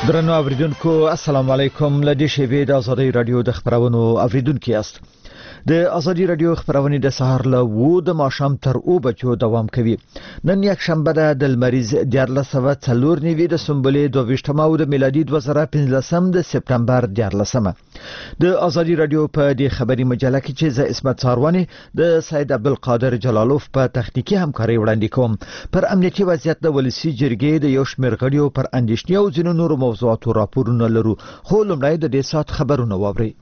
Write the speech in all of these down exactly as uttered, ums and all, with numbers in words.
درنو اوریدونکو السلام علیکم. لدی شیبې د ازادي رادیو د خبرونو اوریدونکو یاست. د ازادي رادیو خبرونه د سهار له و د ماښام تر او بچو دوام کوي. نن یک شنبه ده د مریض دیارلسمه څلور نیوي د سنبلې دوه ویشتمه او د میلادي دوه زره پنځلسم د سپتمبر دیارلسمه. د ازادي رادیو په دې خبري مجله کې چې ز اسمت ساروانی د سید عبدالقادر جلالوف په تخنیکی همکاري وړاندې کوم. پر امنیتي وضعیت د ولسی جرګې د یو شمېر غړیو پر اندېښنې او ځینو نورو موضوعاتو راپورونه لرو. خو لومړی د دې سات خبرونه واورئ.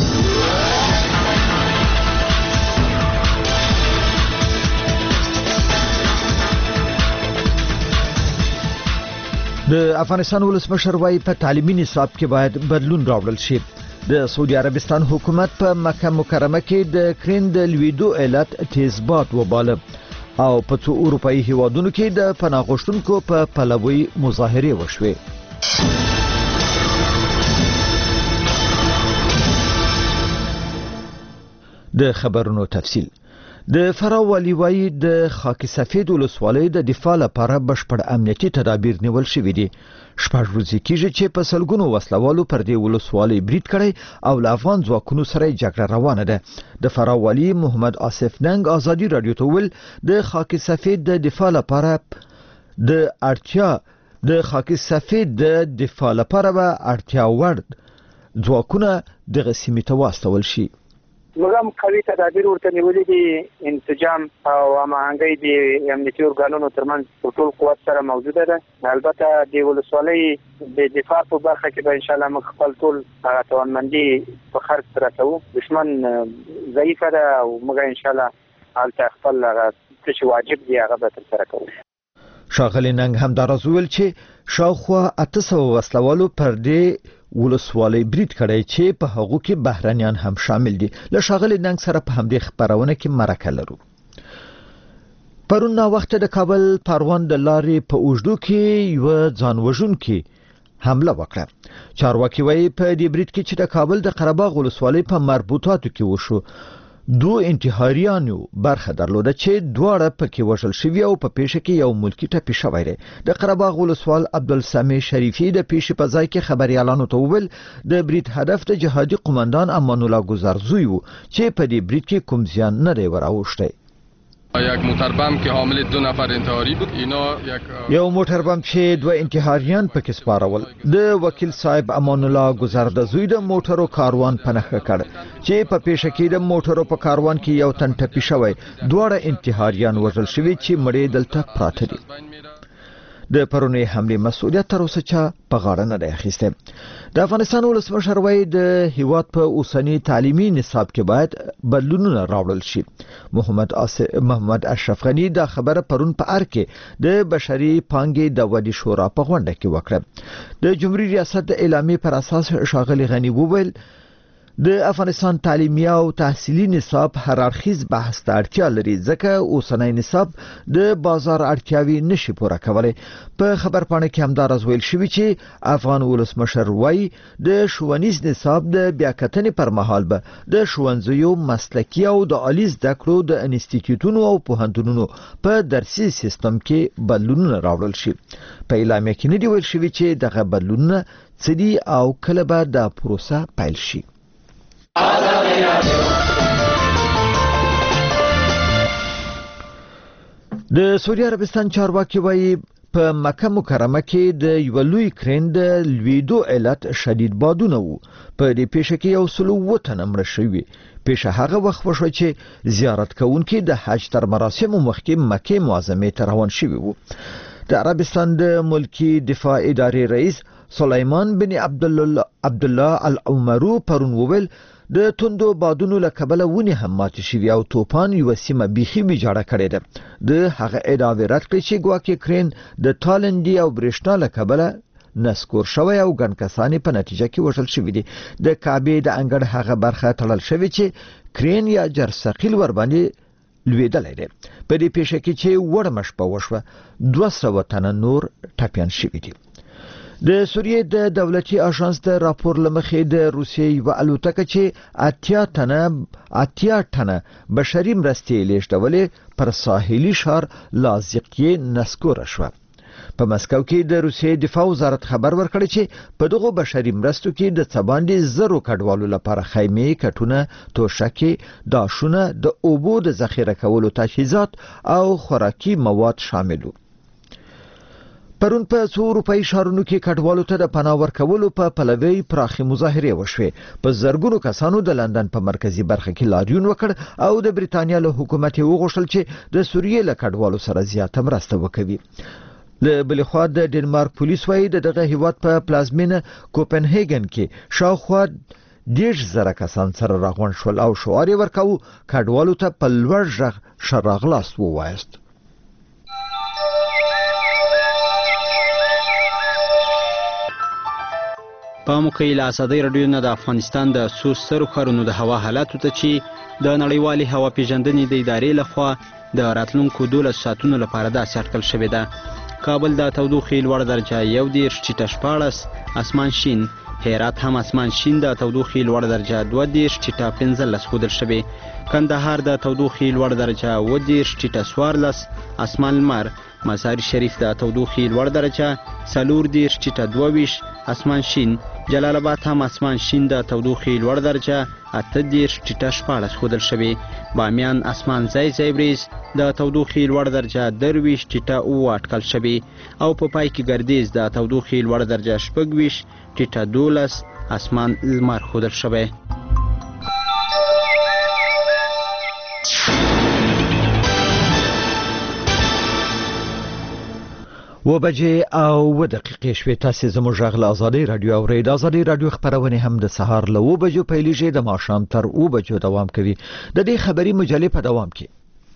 د افغانستان ولسمشر وايي په تعلیمي نصاب کې باید بدلون راوړل شي. د سعودي عربستان حکومت په مکه مکرمه کې د کرین د لویدو علت تیزبات وباله او په څو اروپאי هیوادونو کې د پناه غوښتونکو په پلوي مظاهره وشوه. د خبرونو تفصیل. د فراه والي وايي د خاک سفید ولسوالۍ د دفاع لپاره بشپړ امنیتي تدابیر نیول شوي دي. شپږ ورځې کېږي چې په سلګونو وسلوالو پر دې ولسوالۍ برید کړی او له افغان ځواکونو سره جګړه روانه ده. د فراه والي محمد آصف ننګ ازادي رادیو ته ویل د خاک سفید د دفاع لپاره د اړتیا د خاک سفید د دفاع لپاره به اړتیا وړ ځواکونه دغه سیمې ته واستول شي. موږ هم قوي تدابیر ورته نیولې دي. انسجام او هماهنګي د امنیتي ارګانونو ترمنځ په ټول قوت سره موجوده ده. البته د ولسوالۍ د دفاع په برخه کې به ان شاء الله موږ خپل ټول توانمندي په خرڅ راټو. دشمن ضعیفه ده او موږ ان شاء الله حالت خپل څه واجب دی هغه به تر سره کوو. شاغلی ننګ هم درازول چې شاوخوا اته سوه وسلوالو پر دې ولسوالۍ برید کړی چې په هغه کې بهرانيان هم شامل دي. له شاغلی ننګ سره په همدې خبرونه کې مرکه لرو. پرون نا وخت د کابل پروان د لارې په اوږدو کې یو ځانوژونکي حمله وکړه. چارواکي وايي په دې برید کې چې د کابل د قرهباغ ولسوالۍ په مربوطاتو کې وشو. دو انتحاریانو برخه درلوده چې دواړه پکې وژل شوي او په پیښه کې یو ملکی ټپي شوی دی. د قرهباغ ولسوال عبدالسمیع شریفی د پیښې په ځای کې خبريالانو ته وویل د برید هدف د جهادي قومندان امان الله گذرزوی و چې په دې برید کې کوم زیان نه دی وراوښتی. یک موټر بم که حامل دو نفر انتحاری بود. اینا یک یو موټر بم چې دوه انتحاریان پکې سپارول. د وکیل صاحب امان الله گذرزوی د موټرو کاروان پنهخه کړ چې په پیښه کې د موټرو په کاروان کې یو تن ټپي شوی. دواړه انتحاریان وژل شوي چې مړی دلته پراته دي. د پرونی حمله مسؤلیت تر اوسه چا په غاړه نه دی اخیسته. د افغانستان ولسمشر وايي د هیواد په اوسنی تعلیمي نصاب کې باید بدلونونه راوړل شي. محمد محمد اشرف غنی دا خبره پرون په ار کې د بشري پانګې د ودی شورا په غونډه کې وکړه. د جمهوریت ریاست د اعلامیې پر اساس شاغلی غنی وویل د افغانستان تعلیمي او تحصیلي نصاب هررخیز بحث ته اړتیا لري ځکه اوسنی نصاب د بازار اړتیاوي نشي پوره کولای. په خبرپاڼه کې همدارز ویل شوی چې افغان ولسمشر وايي د ښوونیز نصاب د بیاکتنې پر مهال به د ښوونځیو مسلکي او د عالی زده کړو د انسټیټیوټونو او پوهنتونونو په درسي سیستم کې بدلونونه راوړل شي. په اعلامیه کې نه دی ویل شوی چې دغه بدلونونه څه دي او کله به دا پروسه پیل شي. د سعودي عربستان چارواکي وايي په مکه مکرمه کې د یو لوی کرین د لویدو علت شدید بادونه وو. په دې پیښه کې یو سلو وطن مړ شوی. پیښه هغه وخت وشو چې زیارت کوونکي د حج تر مراسمو مخکې مکه معظمه ته روان شوي وو. د عربستان د ملکی دفاع ادارې رئیس سلیمان بن عبدالله عبدالله العمرو پرون وویل د توندو بادونو له کبله ونی هم مات شوی او توپان یو سیمه بيخي ویجاړه کړې ده. د هغه ادعا رد کړې چې ګواکې کرین د تالندي او برېښنا له کبله نسکور شوی او ګڼ کسانې په نتیجه کې وژل شوي دي. د کعبې د انګړ هغه برخه تړل شوی چې کرین یا جرثقیل ور باندې لویدلې ده. په دې پیښه کې چې وړمه شپه وشوه دوه سوه تنه نور ټپیان شوي دي. د سوریې د دولتي اژانس د راپور لمخې د روسیې یو الوتکه چې اتیا تنه اتیا تنه بشري مرستې لیږدولې پر ساحلي ښار لازقیه نسکور شوه. په مسکو کې د روسیې دفاع وزارت خبر ورکړی چې په دغه بشري مرستو کې د څباندې زرو کډوالو لپاره خیمې، کټونه، توشکې، داشونه، د اوبو د ذخیره کولو تجهیزات او خوراکي مواد شامل وو. پرون په څو اروپایي ښارونو کې کډوالو ته د پناه ورکولو په پلوي پراخي مظاهرې وشوې. په زرګونو کسانو د لندن په مرکزي برخه کې لاریون وکړ او د بریتانیا له حکومت وغوښتل چې د سوریې له کډوالو سره زیاته مرسته وکړي. له بل خوا د ډنمارک پولیس وايي دغه هیواد په پلازمینه کوپنهاګن کې شاوخوا دیش زره کسان سره راغون شول او شعار ورکاو کډوالو ته په لوړ غږ شراغلاس ووایست. په موقع له ازادي رادیو نه د افغانستان د څو سترو ښارونو د هوا حالاتو ته چې د نړیوالې هوا پیژندنې د ادارې لخوا د راتلونکو دولس ساعتونو لپاره داسې اټکل شوې ده. کابل د تودوخې لوړ درجه یو دېرش ټیټه شپاړس، اسمان شین. هرات هم اسمان شین د تودوخې لوړ درجه دوه دېرش ټیټه پنځلس ښودل شوې. کندهار د تودوخې لوړ درجه اووه دېرش ټیټه څوارلس، اسمان لمر. مزار شریف د تودوخې لوړ درجه څلور دېرش ټیټه دوه ویشت، اسمان شین. جلال آباد هم اسمان شین د تودوخې لوړ درجه اته دېرش ټیټه شپاړس ښودل شوې. بامیان اسمان ځای ځای وریځ د تودوخې لوړ درجه درویشت ټیټه اووه اټکل شوې او په پای کې ګردیز د تودوخې لوړ درجه شپږ ویشت ټیټه دولس، اسمان لمر ښودل شوی. و بجې او و دقیقې شوې. تاسې زموږ غږ له ازادي رادیو اورئ. د ازادي رادیو خپرونې هم د سهار له اوه بجو پیلېږي، د ماښام تر اوه بجو دوام کوي. د دې خبري مجلې په دوام کې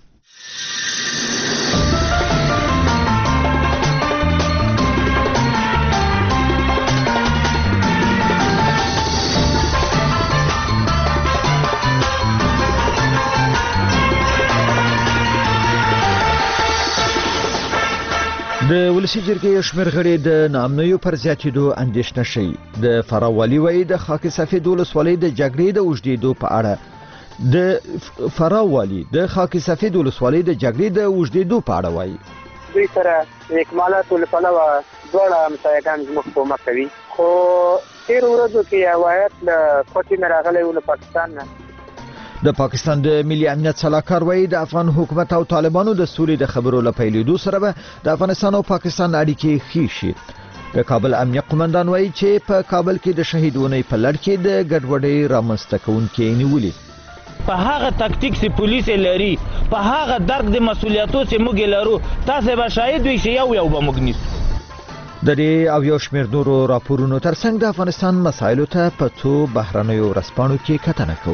د ولسی جرګې شمېر غړي د نامنیو پر زیاتېدو اندېښنه شي. د فراه والي وایي د خاک سفید ولسوالۍ د جګړې د اوږدېدو په اړه د فراه والي د خاک سفید ولسوالۍ د جګړې د اوږدېدو په اړه وایي دوی سره د اکمالاتو له پلوه دواړه همسایګان زموږ کومک کوي، خو تېرو ورځو کې روایت له کوټې نه راغلی و له پاکستان نه. د پاکستان د ملي امنیت سلاکار وایي د افغان حکومت او طالبانو د سولې د خبرو له پیلېدو سره به د افغانستان او پاکستان اړیکې ښې شي. د کابل امنیت قومندان وایي چې په کابل کې د شهید ونې په لړ کې د ګډوډۍ رامنځته کوونکي نیولي. په هغه تکتیک چې پولیس لري، په هغه درک د مسولیتو چې موږ لرو، تاسو به شاهد وئ چې یو یو به موږ نیسو. د دې او یو شمېر نورو راپورونو ترڅنګ د افغانستان مسایلو ته په څو بهرنیو ورځپاڼو کې کتنه کوو.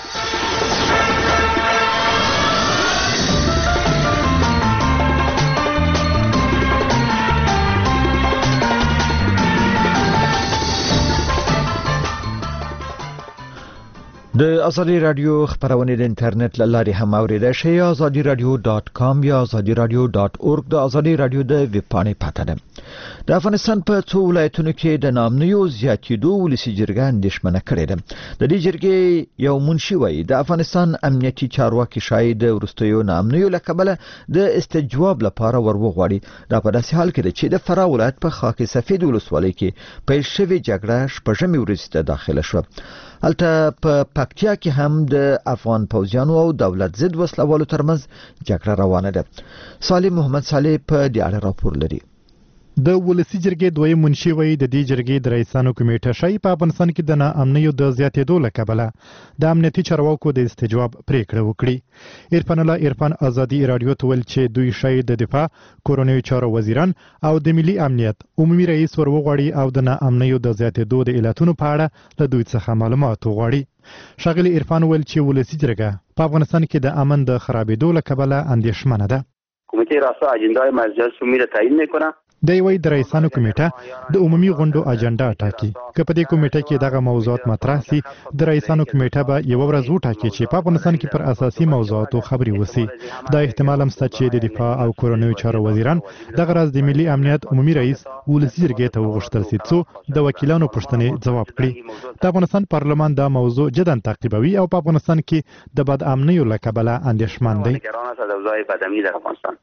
د ازادي رادیو خبرونه د انټرنیټ له لارې هم اوریدای شئ. ازادي رادیو ډاټ کام یا ازادي رادیو ډاټ اورګ د ازادي رادیو د ویب پاڼې پته ده. د افغانستان په څو ولایتونو کې د نامنیو زیاتېدو ولسي جرګه اندېښمنه کړې ده. د دې جرګې یو منشي وایي د افغانستان امنیتي چارواکي شاید د وروستیو نامنیو له کبله د استجواب لپاره ورغواړي. دا په داسې حال کې ده چې د فراه ولایت په خاک سفید ولسوالۍ کې پیل شوې جګړه شپږمې ورځې ته داخله شوه. هلته په پکتیا کې هم د افغان پوځیانو او دولت ضد وسلوالو ترمنځ جګړه روانه ده. صالح محمد صالح په دې اړه راپور لري. د ولسی جرګې دویم منشي وایي د دې جرګې د رئیسانو کمیټه شای په افغانستان کې د ناامنیو د زیاتېدو له کبله د امنیتي چارواکو د استجواب پریکړه وکړي. عرفان الله عرفان ازادي رادیو ته ویل چې دوی شای د دفاع، کورنیو چارو وزیران او د ملي امنیت عمومي رئیس ورغواړي او د ناامنیو د زیاتېدو د علتونو په اړه له دوی څخه معلومات وغواړي. شاغلي عرفان ویل چې ولسی جرګه په افغانستان کې د امن د خرابېدو له کبله اندېښمنه ده. کمیته راسته اجندای مجلس عمومی را تعیین میکنه. د یوې د رئیسانو کمیټه د عمومي غونډو اجنډا ټاکي. که په دې کمیټه کې دغه موضوعات مطرح سي، د رئیسانو کمیټه به یو ورځ وټاکي چې په افغانستان کې پر اساسي موضوعاتو خبري وسی. دا احتمال هم شته چې د دفاع او کورنیو چارو وزیران دغه راز د ملي امنیت عمومي رئیس ولسی جرګې ته وغوښتل سي څو د وکیلانو پوښتنې ځواب کړي. د افغانستان پارلمان دا موضوع جداً تعقیبوي او په افغانستان کې د بد امنیو له کبله اندېښمن دی.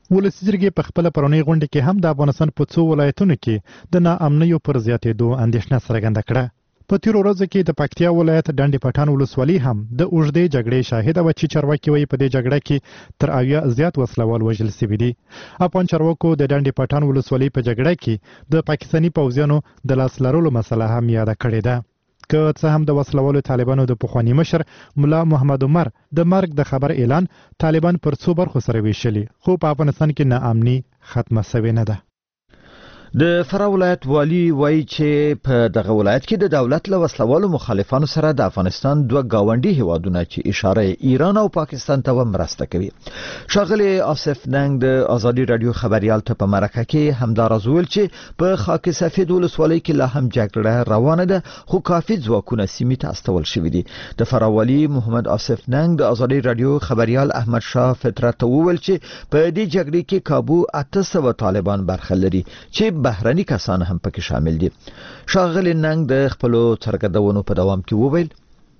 ولسي جرګې په خپل پرونی غونډه کې هم د افغانستان په څو ولایتونو کې د ناامنیو پر زیاتېدو اندېښنه څرګنده کړه. په تیرو ورځو کې د پکتیا ولایت ډنډ پټان ولسوالي هم د اوږدې جګړې شاهده وه چې چارواکي وایي په دې جګړه کې تر اویا زیات وسلوال وژل سوي دي. افغان چارواکو د ډنډ پټان ولسوالۍ په جګړه کې د پاکستاني پوځیانو د لاس لرلو مسله هم یاده کړې ده. که څه هم د وسلوالو طالبانو د پخواني مشر ملا محمد عمر د مرګ د خبر اعلان طالبان پر څو برخو سره ویشلي، خو په افغانستان کې ناامني ختمه سوې نه ده. د فراه ولایت والی وایي چې په دغه ولایت کې د دولت له وسلوالو مخالفانو سره د افغانستان دوه گاونډي هیوادونه چې اشاره ایران او پاکستان ته مرسته کوي. ښاغلی آصف ننګ د ازادي رادیو خبريال ته په مرکه کې همداراز ویل چې په خاک سفید ولسوالۍ کې لا هم جګړه روانه ده، خو کافي ځواکونه سیمې ته استول شوي دي. د فراه والی محمد آصف ننګ د ازادي رادیو خبريال احمد شاه فطرت ته وویل چې په دې جګړې کې کابو اته سوه طالبان برخه لري چې بهرني کسان هم پکې شامل دي. ښاغلی ننګ د خپلو څرګندونو په دوام کې وویل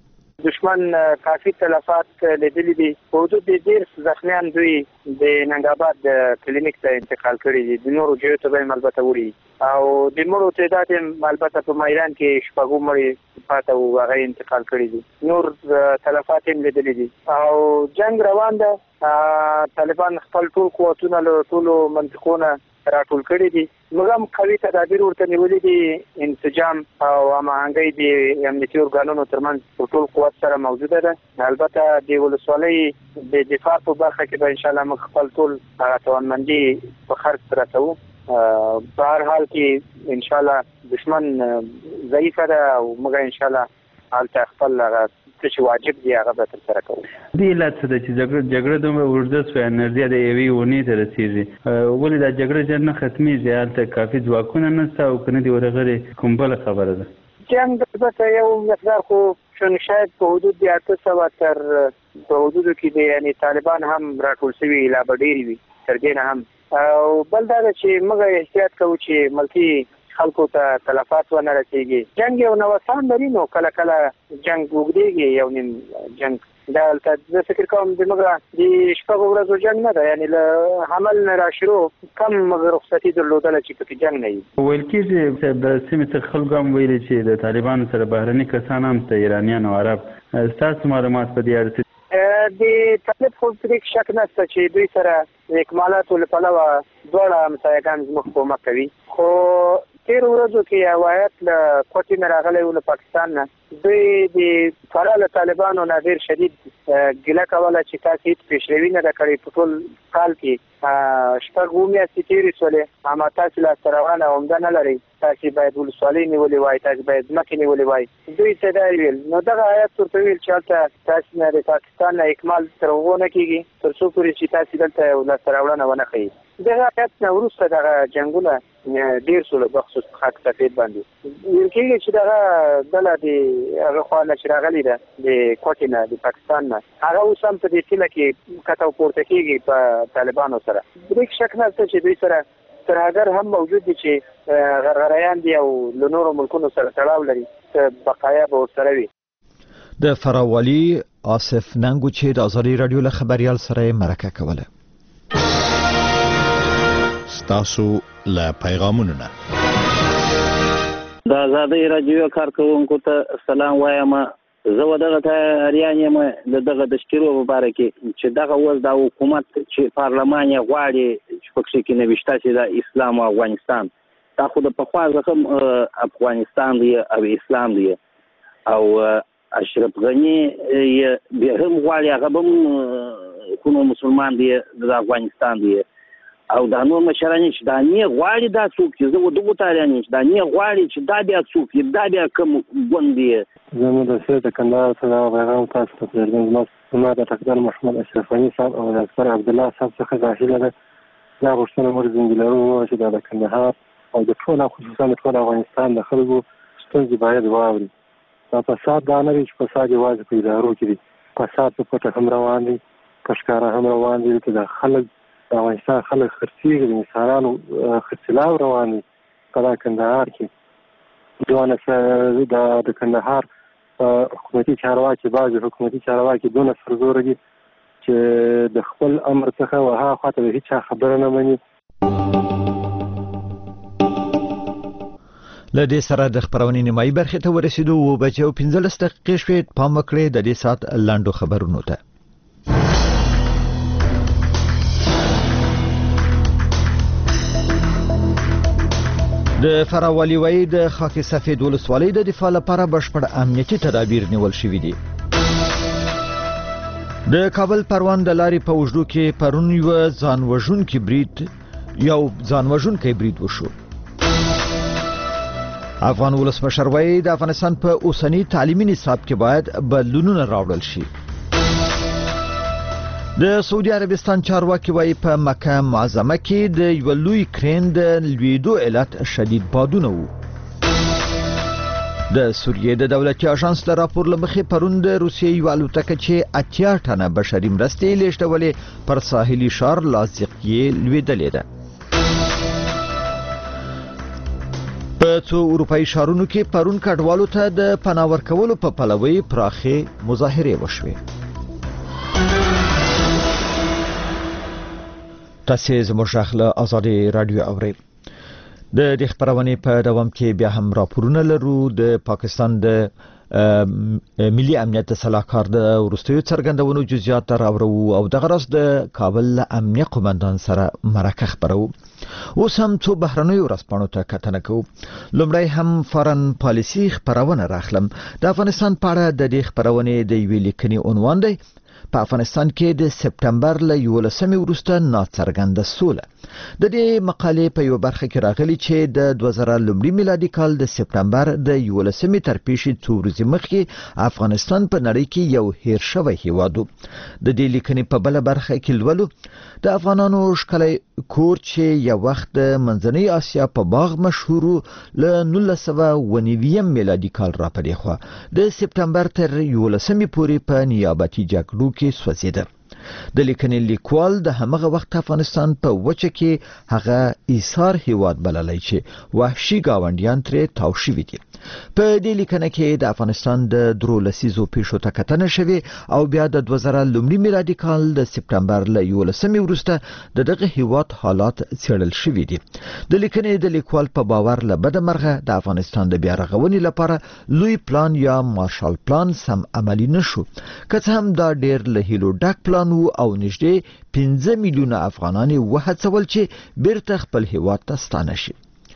دشمن کافي تلفات لیدلي دي. په حدود د ډېر زخمیان دوی د ننګ آباد کلینیک ته انتقال کړي دي. د نورو ځایو ته به یې البته وړي او د مړو تعداد یې البته په میدان کې شپږو مړي پاته وو، هغه انتقال کړي دي. نور تلفات یې لیدلي دي او جنگ روان ده. طالبان خپل ټول قوتونه له ټولو منطقونه راټول کړي دي. موږ هم قوي تدابیر ورته نیولي دي. انسجام او هماهنګي د امنیتي ارګانونو ترمنځ په ټول قوت سره موجوده ده. البته د ولسوالۍ د دفاع په برخه کې به انشاءالله موږ خپل ټول توانمندي په خرڅ رسوو. په هر حال کې انشاءالله دشمن ضعیفه ده او موږ انشاءالله هلته خپل څه چې واجب دي هغه به ترسره کوو. دې علت څه ده چې جګړه جګړه دومره اوږده سوې انرژي د یوې اونۍ ته رسېږي؟ ولې دا جګړه ژر نه ختمېږي؟ هلته کافي ځواکونه نشته او که نه دي ورغلې کوم بله خبره ده؟ جنګ البته یو مقدار خو چون شاید په حدود د اته سوه تر په حدودو کې د یعنې طالبان هم راټول شوي لا به ډېرې وي تر دې نه هم. او بل دا ده چې موږ احتیاط کوو چې ملکي خلکو ته تلفات ونه رسېږي. جنګ یو نوسان لري، نو کله کله جنګ اوږدېږي یو نیم جنګ. دا هلته زه فکر کوم د موږ د شپږو ورځو جنګ نه ده، یعنې له حمل نه را شروع کم موږ رخصتي درلودله چې پکې جنګ نه وي. ویل کېږي د سیمې څخه خلکو هم ویلي چې د طالبانو سره بهرني کسان هم شته، ایرانیان او عرب. ستاسو معلومات په دې اړه؟ د طالب خو پرې شک نشته چې دوی سره د اکمالاتو له پلوه دواړه همسایګان زموږ کومک کوي. خو تېرو ورځو کې روایت له کوټې نه راغلی و له پاکستان نه. دوی د فراه له طالبانو نه ډېر شدید ګیله کوله چې تاسې هېڅ پیشروي نه ده کړې. په ټول کال کې شپږ اووه میاشتې تېرې شولې، اما تاسې لاسته راوړنه عمده نه لرئ. تاسې باید ولسوالۍ نیولې وای، تاسې باید ځمکې نیولې وای. دوی ته دا ویل، نو دغه آیت ورته ویل چې هلته تاسې نه د پاکستان نه اکمال تر هغو نه کېږي تر څو پورې چې تاسې دلته یو لاسته راوړنه ونه ښیي. دغه آیت نه وروسته دغه جنګونه ډېر شول بخصوص خاک سفید باندې. ویل کېږي چې دغه ډله د هغه خوا نه چې راغلې ده د کوټې نه د پاکستان نه، هغه اوس هم په دې سیمه کې کته پورته کېږي په طالبانو سره. دې شک نشته چې دوی سره ترهګر هم موجود دي چې غرغریان دي او له نورو ملکونو سره تړاو لري، بقایا به ورسره وي. د فراه والي آصف ننګ چې د ازادي رادیو له خبريال سره مرکه کوله. ستاسو له پیغامونو نه د ازادي رادیو کارکونکو ته سلام وایم. زه ودغه تیاریان یم د دغه د شکرو په باره کې چې دغه اوس د حکومت چې پارلمان یې غواړي چې پکې کې نوشته چې د اسلام او افغانستان، دا خو د پخوا څخه افغانستان دی او اسلام دی او اشرف غني یې هم غواړي هغه هم کوم مسلمان دی د افغانستان دی او دا نور مشران چې دا نه غواړي دا څوک چې زه ودغه تاریان چې دا نه غواړي چې دا بیا څوک دا بیا کوم ګوند دی. زموږ د سیاسي کندهار سره پیغام تاسو ته پرېږدم. زما د ډاکټر محمد اشرف غني صاحب او د ډاکټر عبدالله صاحب څخه داخله ده. دا غوښتنه موږ زنګیلرو چې دا د کندهار او د ټول خصوصا د ټول افغانستان د خلکو ستونزې باید واوري. دا فساد دا نه وي چې فساد یوازې په ادارو کې دی، فساد په پټه هم روان دی، په ښکاره هم روان دی. چې د خلک د افغانستان خلک خرڅېږي، د انسانانو خرڅلاو روان دي په دا کندهار کې. دونه د کندهار حکومتي چارواکي، بعضې حکومتي چارواکي دونه سرزوره دي چې د خپل امر څخه وها خاطر هیڅ خبره نه مني. لدې سره د خبرونې نیمایي برخې ته ورسېدو او بچو پنځلس دقیقې شوې. پام وکړئ د دې سات لاندو خبرونو ته. د فراه والي وایي د خاک سفید ولسوالۍ د دفاع لپاره بشپړ امنیتي تدابیر نیول شوي دي. د کابل پروان د لارې په اوږدو کې پرون یو ځانوژونکی برید یو ځانوژونکی برید وشو. افغان ولسمشر وایي د افغانستان په اوسنی تعلیمي نصاب کې باید بدلونونه راوړل شي. د سعودي عربستان چارواکي وایي په مکه معظمه کې د یو لوی کرین د لویدو علت شدید بادونه وو. د سوریې د دولتي اژانس له راپور له مخې پرون د روسیې یوه الوتکه چې اتیا ټنه بشري مرستې لیږدولې پر ساحلي ښار لاذقیې لوېدلې ده. په څو اروپایي ښارونو کې پرون کډوالو ته د پناه ورکولو په پلوۍ پراخې مظاهرې وشوې. تاسې زموږ غږ له ازادي راډیو اورئ. د دې خبرونې په دوام کې بیا هم راپورونه لرو. د پاکستان د ملي امنیت صلاحکار د وروستیو څرګندونو جزئیات راوړو او دغه راز د کابل امنیه قومندان سره مرکه خبرو. اوس هم څو بهرنیو ورځپاڼو ته کتنه کوو. لومړی هم فارن پالیسي خبرونه راخلم. د افغانستان په اړه د دې خبرونې د یوې لیکنې عنوان دی په افغانستان کې د سپټمبر له یولسمې وروسته ناڅرګنده سوله. د دې مقالې په یو برخه کې راغلي چې د دوه زره لومړي میلادي کال د سپټمبر د یولسمې تر پیښې څو ورځې مخکې افغانستان په نړۍ کې یو هیر شوی هیواد و. د دې لیکنې په بله برخه کې لولو د افغانانو ښکلی کور چې یو وخت د منځنۍ اسیا په باغ مشهور له نولس سوه اوه نوي میلادي کال را پدې خوا د سپټمبر تر یولسمې پورې په نیابتي جګړو کې سوځېده. د لیکنې لیکوال د همغه وخت افغانستان په وچه کې هغه ایثار هیواد بللی چې وحشي گاونډیان ترې تاو شوي دي. په دې لیکنه کې د افغانستان د درو لسیزو پیښو ته کتنه شوې او بیا د دوه زره لومړي میلادي کال د سپټمبر له یولسمې وروسته د دغه هیواد حالات څېړل شوي دي. د لیکنې د لیکوال په باور له بده مرغه د افغانستان د بیا رغونې لپاره لوی پلان یا مارشال پلان سم عملي نشو. که څه هم دا ډېر له هیلو ډک پلان او نږدې پنځه میلیونه افغانان وهڅول چې بیرته خپل هیواد ته ستانه شي.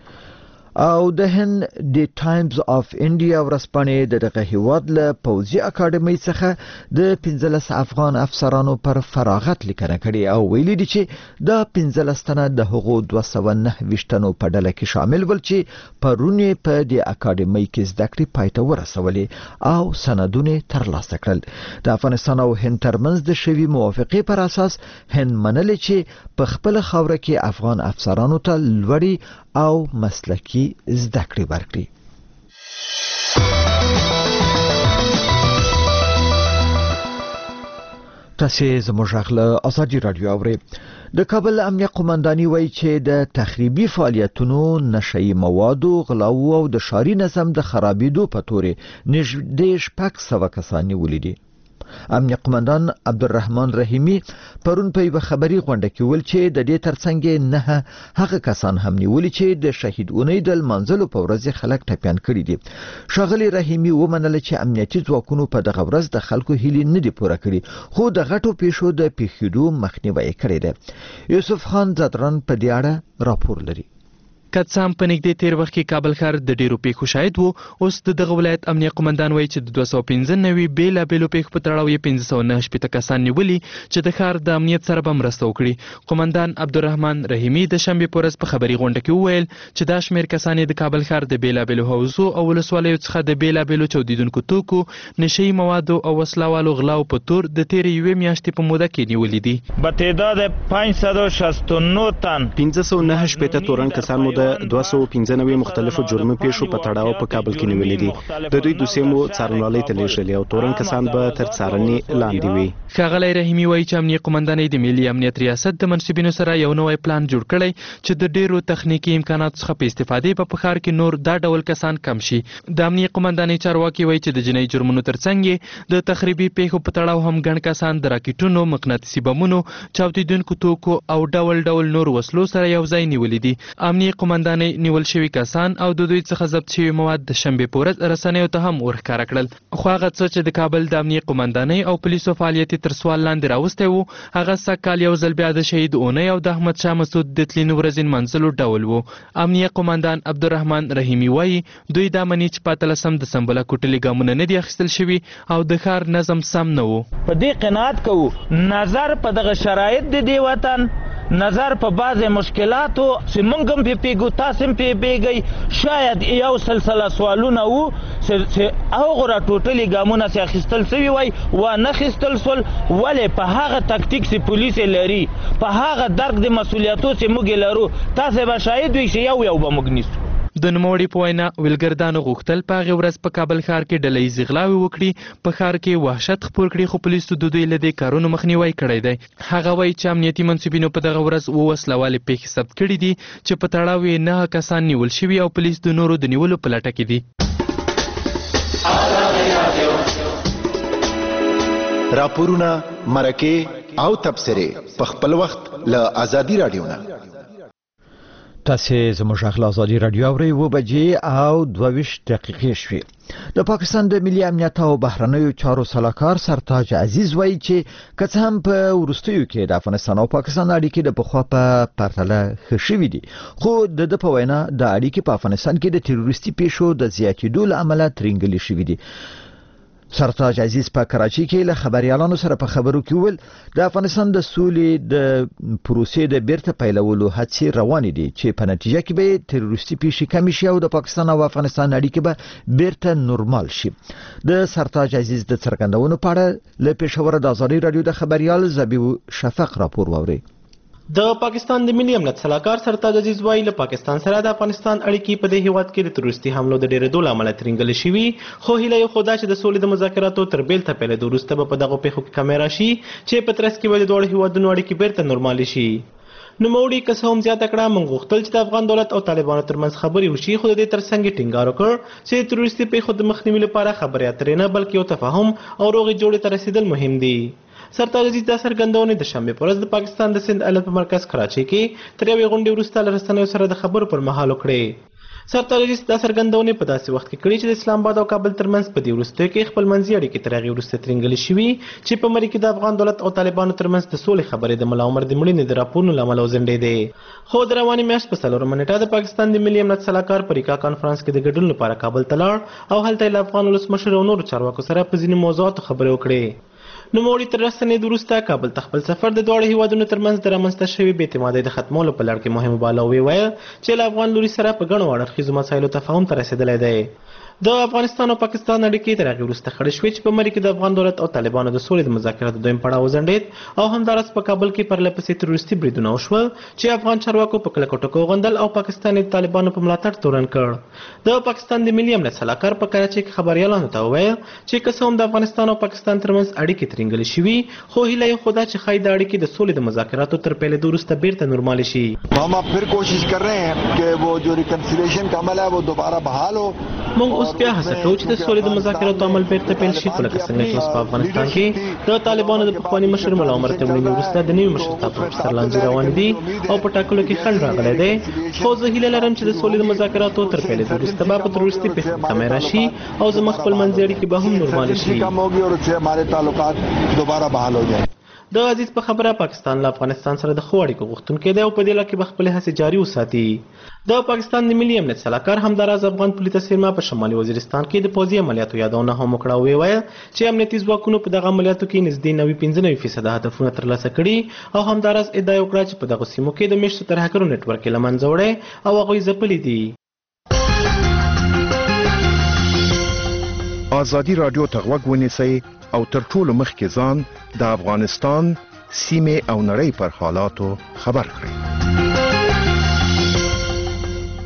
او د هند د ټایمز اف انډیا ورځپاڼې د دغه هیواد له پوځي اکاډمۍ څخه د پنځلس افغان افسرانو پر فراغت لیکنه کړې او ویلي دي چې دا پنځلس تنه د هغو دوه سوه نهه ویشت تنو په ډله کې شامل ول چې پرون یې په دې اکاډمۍ کې زده کړې پای ته ورسولې او سندونه ترلاسه کړل. د افغانستان او هند ترمنځ د شوي موافقې پر اساس هند منلې چې په خپل خاوره کې افغان افسرانو ته لوړې او مسلکي زده کړې ورکړي. تاسې زموږ غږ له ازادي راډیو اورئ. د کابل امنیه قومنداني وایي چې د تخریبي فعالیتونو، نشهیي موادو، غلاو او د ښاري نظم د خرابېدو په تورې نږدې شپږ سوه کسان نیولي دي. امنیه قومندان عبدالرحمن رحیمی پرون په یوه خبري غونډه کې ویل چې د دې ترڅنګ نه هغه کسان هم نیولي چې د شهید اونۍ د لمانځلو په ورځ خلک ټپیان کړي دي. ښاغلي رحیمی ومنله چې امنیتي ځواکونو په دغه ورځ د خلکو هیلې نه دي پوره کړي خو د غټو پیښو د پیښېدو مخنیوی کړی دی. یوسف خان زدران په دې اړه راپور لري. که څه هم په نږدې تیر وخت کې کابل ښار د ډیرو پیښو شاهد و، اوس د دغه ولایت امنیه قومندان وایي چې د دوه سوه پنځه نوي بېلابېلو پیښو په تړاو یې پنځه سوه نهه شپېته کسان نیولي چې د ښار د امنیت سره به مرسته وکړي. قومندان عبدالرحمن رحیمي د شنبې په ورځ په خبري غونډه کې وویل چې دا شمېر کسان یې د کابل ښار د بېلابېلو حوزو او ولسوالیو څخه د بېلابېلو چاودېدونکو توکو، نشهیي موادو او وسلهوالو غلاو په تور د تېرې یوې میاشتې په موده کې نیولي دي. به تعداد پنځه سوه شصت و نه تن پنځه سوه نهه شپېته تورن کسان مو د د دوه سوه پنځه نوي مختلفو جرمي پیښو په تړاو په کابل کې نیولې دي. د دوی دوسیې مو څارنوالۍ ته لیږلې او تورن کسان به تر څارنې لاندې وي. ښاغلی رحیمي وایي چې امنیه قومندانۍ د ملي امنیت ریاست د منصبینو سره یو نوی پلان جوړ کړی چې د ډیرو تخنیکي امکاناتو څخه په استفادې په ښار کې نور دا ډول کسان کم شي. د امنیه قومندانۍ چارواکي وایي چې د جنایي جرمونو ترڅنګ یې د تخریبي پیښو په تړاو هم ګڼ کسان د راکټونو، مقناطیسي بمونو، چاودیدونکو توکو او ډول ډول نور وسلو سره یو ځای نیولي دي. امنیه قومندانۍ نیول شوي کسان او د دوی څخه ضبط شوي مواد د شنبې په ورځ رسنیو ته هم ورښکاره کړل. خو هغه څه چې د کابل د امنیه قومندانۍ او پولیسو فعالیت تر سوال لاندې راوستی و، هغه سږ کال یو ځل بیا د شهید اونۍ او د احمد شاه مسعود د تلین ورځې نمانځلو ډول و. امنیه قومندان عبدالرحمن رحیمي وایي دوی دا مني چې په اتلسم دسمبر کوټلي ګامونه نه دي اخیستل شوي او د ښار نظم سم نه و. په دې قناعت کوو نظر په دغه شرایط د دې وطن، نظر په بعضې مشکلاتو چې موږ هم پې پېږو، تاسې هم پې پېږئ، شاید یو سلسله سوالونه وو چې هغو راټوټلي ګامونه چې اخیستل سوي وای وانه اخیستل سول. ولې په هغه تکتیک چې پولیس لري، په هغه درک د مسؤلیتو چې موږ لرو، تاسې به شاهد وي چې یو یو به موږ نیسو. د نوموړي په وینا ویلګردانو غوښتل په هغې ورځ په کابل ښار کې ډله ییزې غلاوې وکړي، په ښار کې وحشت خپور کړي، خو پولیسو د دوی له دې کارونو مخنیوی کړی دی. هغه وایي چې امنیتي منصبینو په دغه ورځ اووه وسله والې پیښې ثبت کړي دي چې په تړاو یې نهه کسان نیول شوي او پولیس د نورو د نیولو په لټه کې دي. راپورونه، مرکې او تبصرې په خپل وخت له ازادي راډیو نه. تاسې زموږ غږ له ازادي راډیو اورئ. اووه بجې او دوه ویشت دقیقې شوې. د پاکستان د ملي امنیت او بهرنیو چارو سلاکار سرتاج عزیز وایي چې که څه هم په وروستیو کې د افغانستان او پاکستان اړیکې د پخوا په پرتله ښه شوي دي، خو د ده په وینا د اړیکې په افغانستان کې د تروریستي پیښو د زیاتېدو له امله ترینګلې شوي دي. سرتاج عزیز په کراچۍ کې له خبريالانو سره په خبرو کې وویل د افغانستان د سولې د پروسې د بیرته پیلولو هڅې روانې دي چې په نتیجه کې به تروریستي پیښې کمې شي او د پاکستان او افغانستان اړیکې به بیرته نورمال شي. د سرتاج عزیز د څرګندونو په اړه له پېښور د ازادي راډیو د خبريال زبیو شفق راپور واورئ. د پاکستان د ملي امنیت سلاکار سرتاج عزیز وایي له پاکستان سره د افغانستان اړیکې په دې هیواد کې د تروریستي حملو د ډېرېدو له امله ترینګلې شوي، خو هیله یې خو دا چې د سولې د مذاکراتو تر بیلته پیلېدو وروسته به په دغو پیښو کې کمی راشي چې په ترڅ کې به د دواړو هیوادونو اړیکې بیرته نورمالې شي. نوموړي که څه هم زیاته کړه، موږ غوښتل چې د افغان دولت او طالبانو ترمنځ خبرې وشي، خو د دې ترڅنګ یې ټینګار وکړ چې د تروریستي پیښو د مخنیوي لپاره خبرې اترې نه بلکې یو تفاهم او روغې جوړې ته رسیدل مهم دي. سرتاج عزیز دا څرګندونې د شنبې په ورځ د پاکستان د سند ایالت په مرکز کراچۍ کې تر یوې غونډې وروسته له رسنیو سره د خبرو پر مهال وکړې. سرتاج عزیز دا څرګندونې په داسې وخت کې کړې چې د اسلام آباد او کابل ترمنځ په دې وروستیو کې خپلمنځي اړیکې تر هغې وروسته ترینګلې شوي چې په مري کې د افغان دولت او طالبانو ترمنځ د سولې خبرې د ملا عمر د مړینې د راپورونو له امله وځنډېدې. خو د روانې میاشت په څلورمه نیټه د پاکستان د ملي امنیت سلاکار په ریکا کانفرنس کې د ګډون لپاره کابل ته لاړ او هلته یې له افغان ولسمشر او نورو چارواکو سره په ځینو موضوعاتو خبرې وکړې. نوموړي تر راستنېدو وروسته کابل ته خپل سفر د دواړو هیوادونو ترمنځ د رامنځته شوې بې اعتمادۍ د ختمولو په لړ کې مهم وباله او ویې چې له افغان لوري سره په ګڼو اړخیزو مسایلو تفاهم ته رسېدلی دی. د افغانستان او پاکستان اړیکې تر هغې وروسته خړې شوې چې په مري کې د افغان دولت او طالبانو د سولې د مذاکراتو دویم پړاو وځنډېد او همداراز په کابل کې پرله پسې تروریستي بریدونه وشول چې افغان چارواکو په کلکو ټکو وغندل او پاکستان یې د طالبانو په ملاتړ تورن کړ. د پاکستان د ملي امنیت سلاکار په کراچۍ کې خبريالانو ته وویل چې که څه هم د افغانستان او پاکستان ترمنځ اړیکې ترینګلې شوي، خو هیله یې خو دا چې ښایي دا اړیکې د سولې د مذاکراتو تر پیلېدو وروسته بیرته نورمالې شي. हम अब फिर कोशिश कर रहे हैं कि वो जो रिकन्सिलिएशन का अमल है वो दोबारा बहाल हो. موږ اوس بیا هڅه کوو چې د سولې د مذاکراتو عمل بیرته پیل شي، خو لکه څنګه چې اوس په افغانستان کې د طالبانو د پخواني مشر ملا عمر ته مړینې وروسته د نوي مشرتابه پر سر لانجې روانې دي او په ټاکلو کې خنډ راغلی دی. خو زه هیله لرم چې د سولې د مذاکراتو تر پیلېدو وروسته به په تروریستي پیښو کمی راشي او زموږ خپلمنځي اړیکې به هم نورمالې شي. د عزیز په خبره پاکستان له افغانستان سره د ښو اړیکو غوښتونکی دی او په دې لړ کې به خپلې هڅې جاري وساتي. د پاکستان د ملي امنیت سلاکار همداراز افغان پولي تصویرما په شمالي وزیرستان کې د پوځي عملیاتو یادونه هم وکړه او ویل چې امنیتي ځواکونو په دغه عملیاتو کې نږدې نوي پنځه نوي فیصده هدفونه ترلاسه کړي او همداراز ادعا یې وکړه چې په دغو سیمو کې د میشتو ترهګرو نیټورک یې له منځه وړی او هغوی ځپلي دي. ازادي راډیو ته غوږ ونیسئ او تر ټولو مخکې ځان د افغانستان سیمې او نړۍ پر حالاتو خبر کړئ.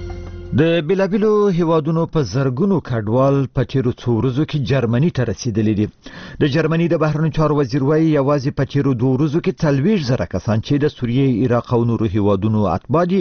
د بېلابېلو هیوادونو په زرګونو کډوال په تیرو څو ورځو کې جرمني ته رسیدلي دي. د جرمني د بهرنیو چارو وزیر وایي یوازې په تیرو دوه ورځو کې څلوېښت زره کسان چې د سوریې، عراق او نورو هیوادونو اتباع دي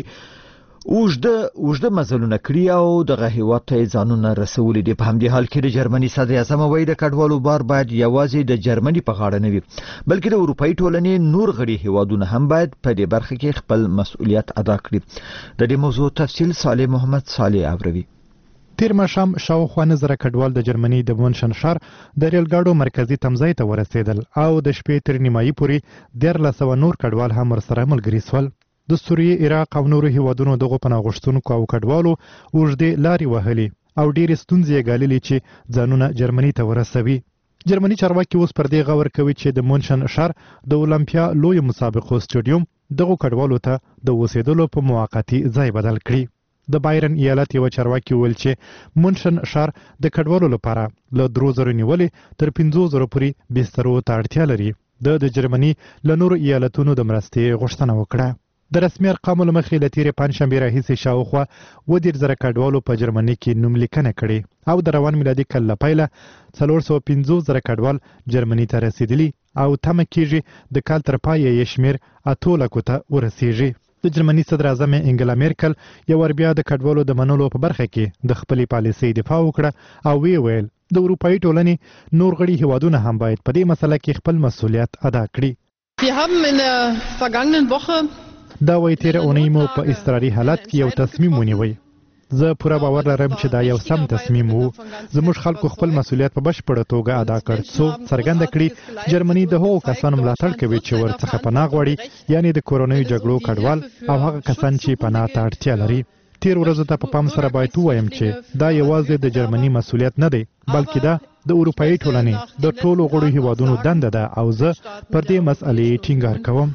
اوږده اوږده مزلونه کړي او دغه هیواد ته ځانونه رسولي دي. په همدې حال کې د جرمني صدر اعظم وایي د کډوالو بار باید یوازې د جرمني په غاړه نه وي بلکې د اروپایي ټولنې نور غړي هیوادونه هم باید په دې برخه کې خپل مسؤلیت ادا کړي. د دې موضوع تفصیل صالح محمد صالح اوروي. تیر ماښام شاوخوا نظره کډوال د جرمني د مونشن ښار د ریل ګاډو مرکزي تمځای ته ورسېدل او د شپې تر نیمایي پورې دیارلس سوه نور کډوال هم ورسره ملګري سول. د سوریې، عراق او نورو هیوادونو دغو پناه غوښتونکو او کډوالو اوږدې لارې وهلي او ډېرې ستونزې یې ګاللې چې ځانونه جرمني ته ورسوي. جرمني چارواکي اوس پر دې غور کوي چې د مونشن ښار د اولمپیا لوی مسابقو سټیډیوم دغو کډوالو ته د اوسېدلو په موقتي ځای بدل کړي. د بایرن ایالت یو چارواکي وویل چې مونشن ښار د کډوالو لپاره له درو زرو نیولې تر پنځو زرو پورې بسترو ته اړتیا لري. د د جرمني له نورو ایالتونو د مرستې غوښتنه وکړه. د رسمي ارقامو له مخې له تېرې پنجشنبې راهیسې شاوخوا اووه دېرش زره کډوالو په جرمني کې نوملیکنه کړې او د روان میلادي کال له پیله څلور سوه پنځوس زره کډوال جرمني ته رسېدلي او تمه کېږي د کال تر پایه یې شمېر اتو لکو ته ورسېږي. د جرمني صدر اعظم انګلا میرکل یو ور بیا د کډوالو د منلو په برخه کې د خپلې پالیسۍ دفاع وکړه او ویې ویل د اروپایي ټولنې نور غړي هیوادونه هم باید په دې مسله کې خپل مسؤلیت ادا کړي. Wir haben in der vergangenen Woche دا وایي تېره اونۍ مو په اضطراري حالت کې یو تصمیم ونیوی. زه پوره باور لرم چې دا یو سم تصمیم وو. زموږ خلکو خپل مسؤلیت په بشپړه توګه ادا کړ څو څرګنده کړي جرمني د هغو کسانو ملاتړ کوي چې ورڅخه پناه غواړي یعنې د کورنیو جګړو کډوال او هغه کسان چې پناه ته اړتیا لري. تیر ورځو ته په پام سره باید ووایم چې دا یوازې د جرمني مسؤلیت نه دی بلکې دا د اروپایي ټولنې د ټولو غړو هیوادونو دنده ده او زه پر دې مسئلې ټینګار کوم.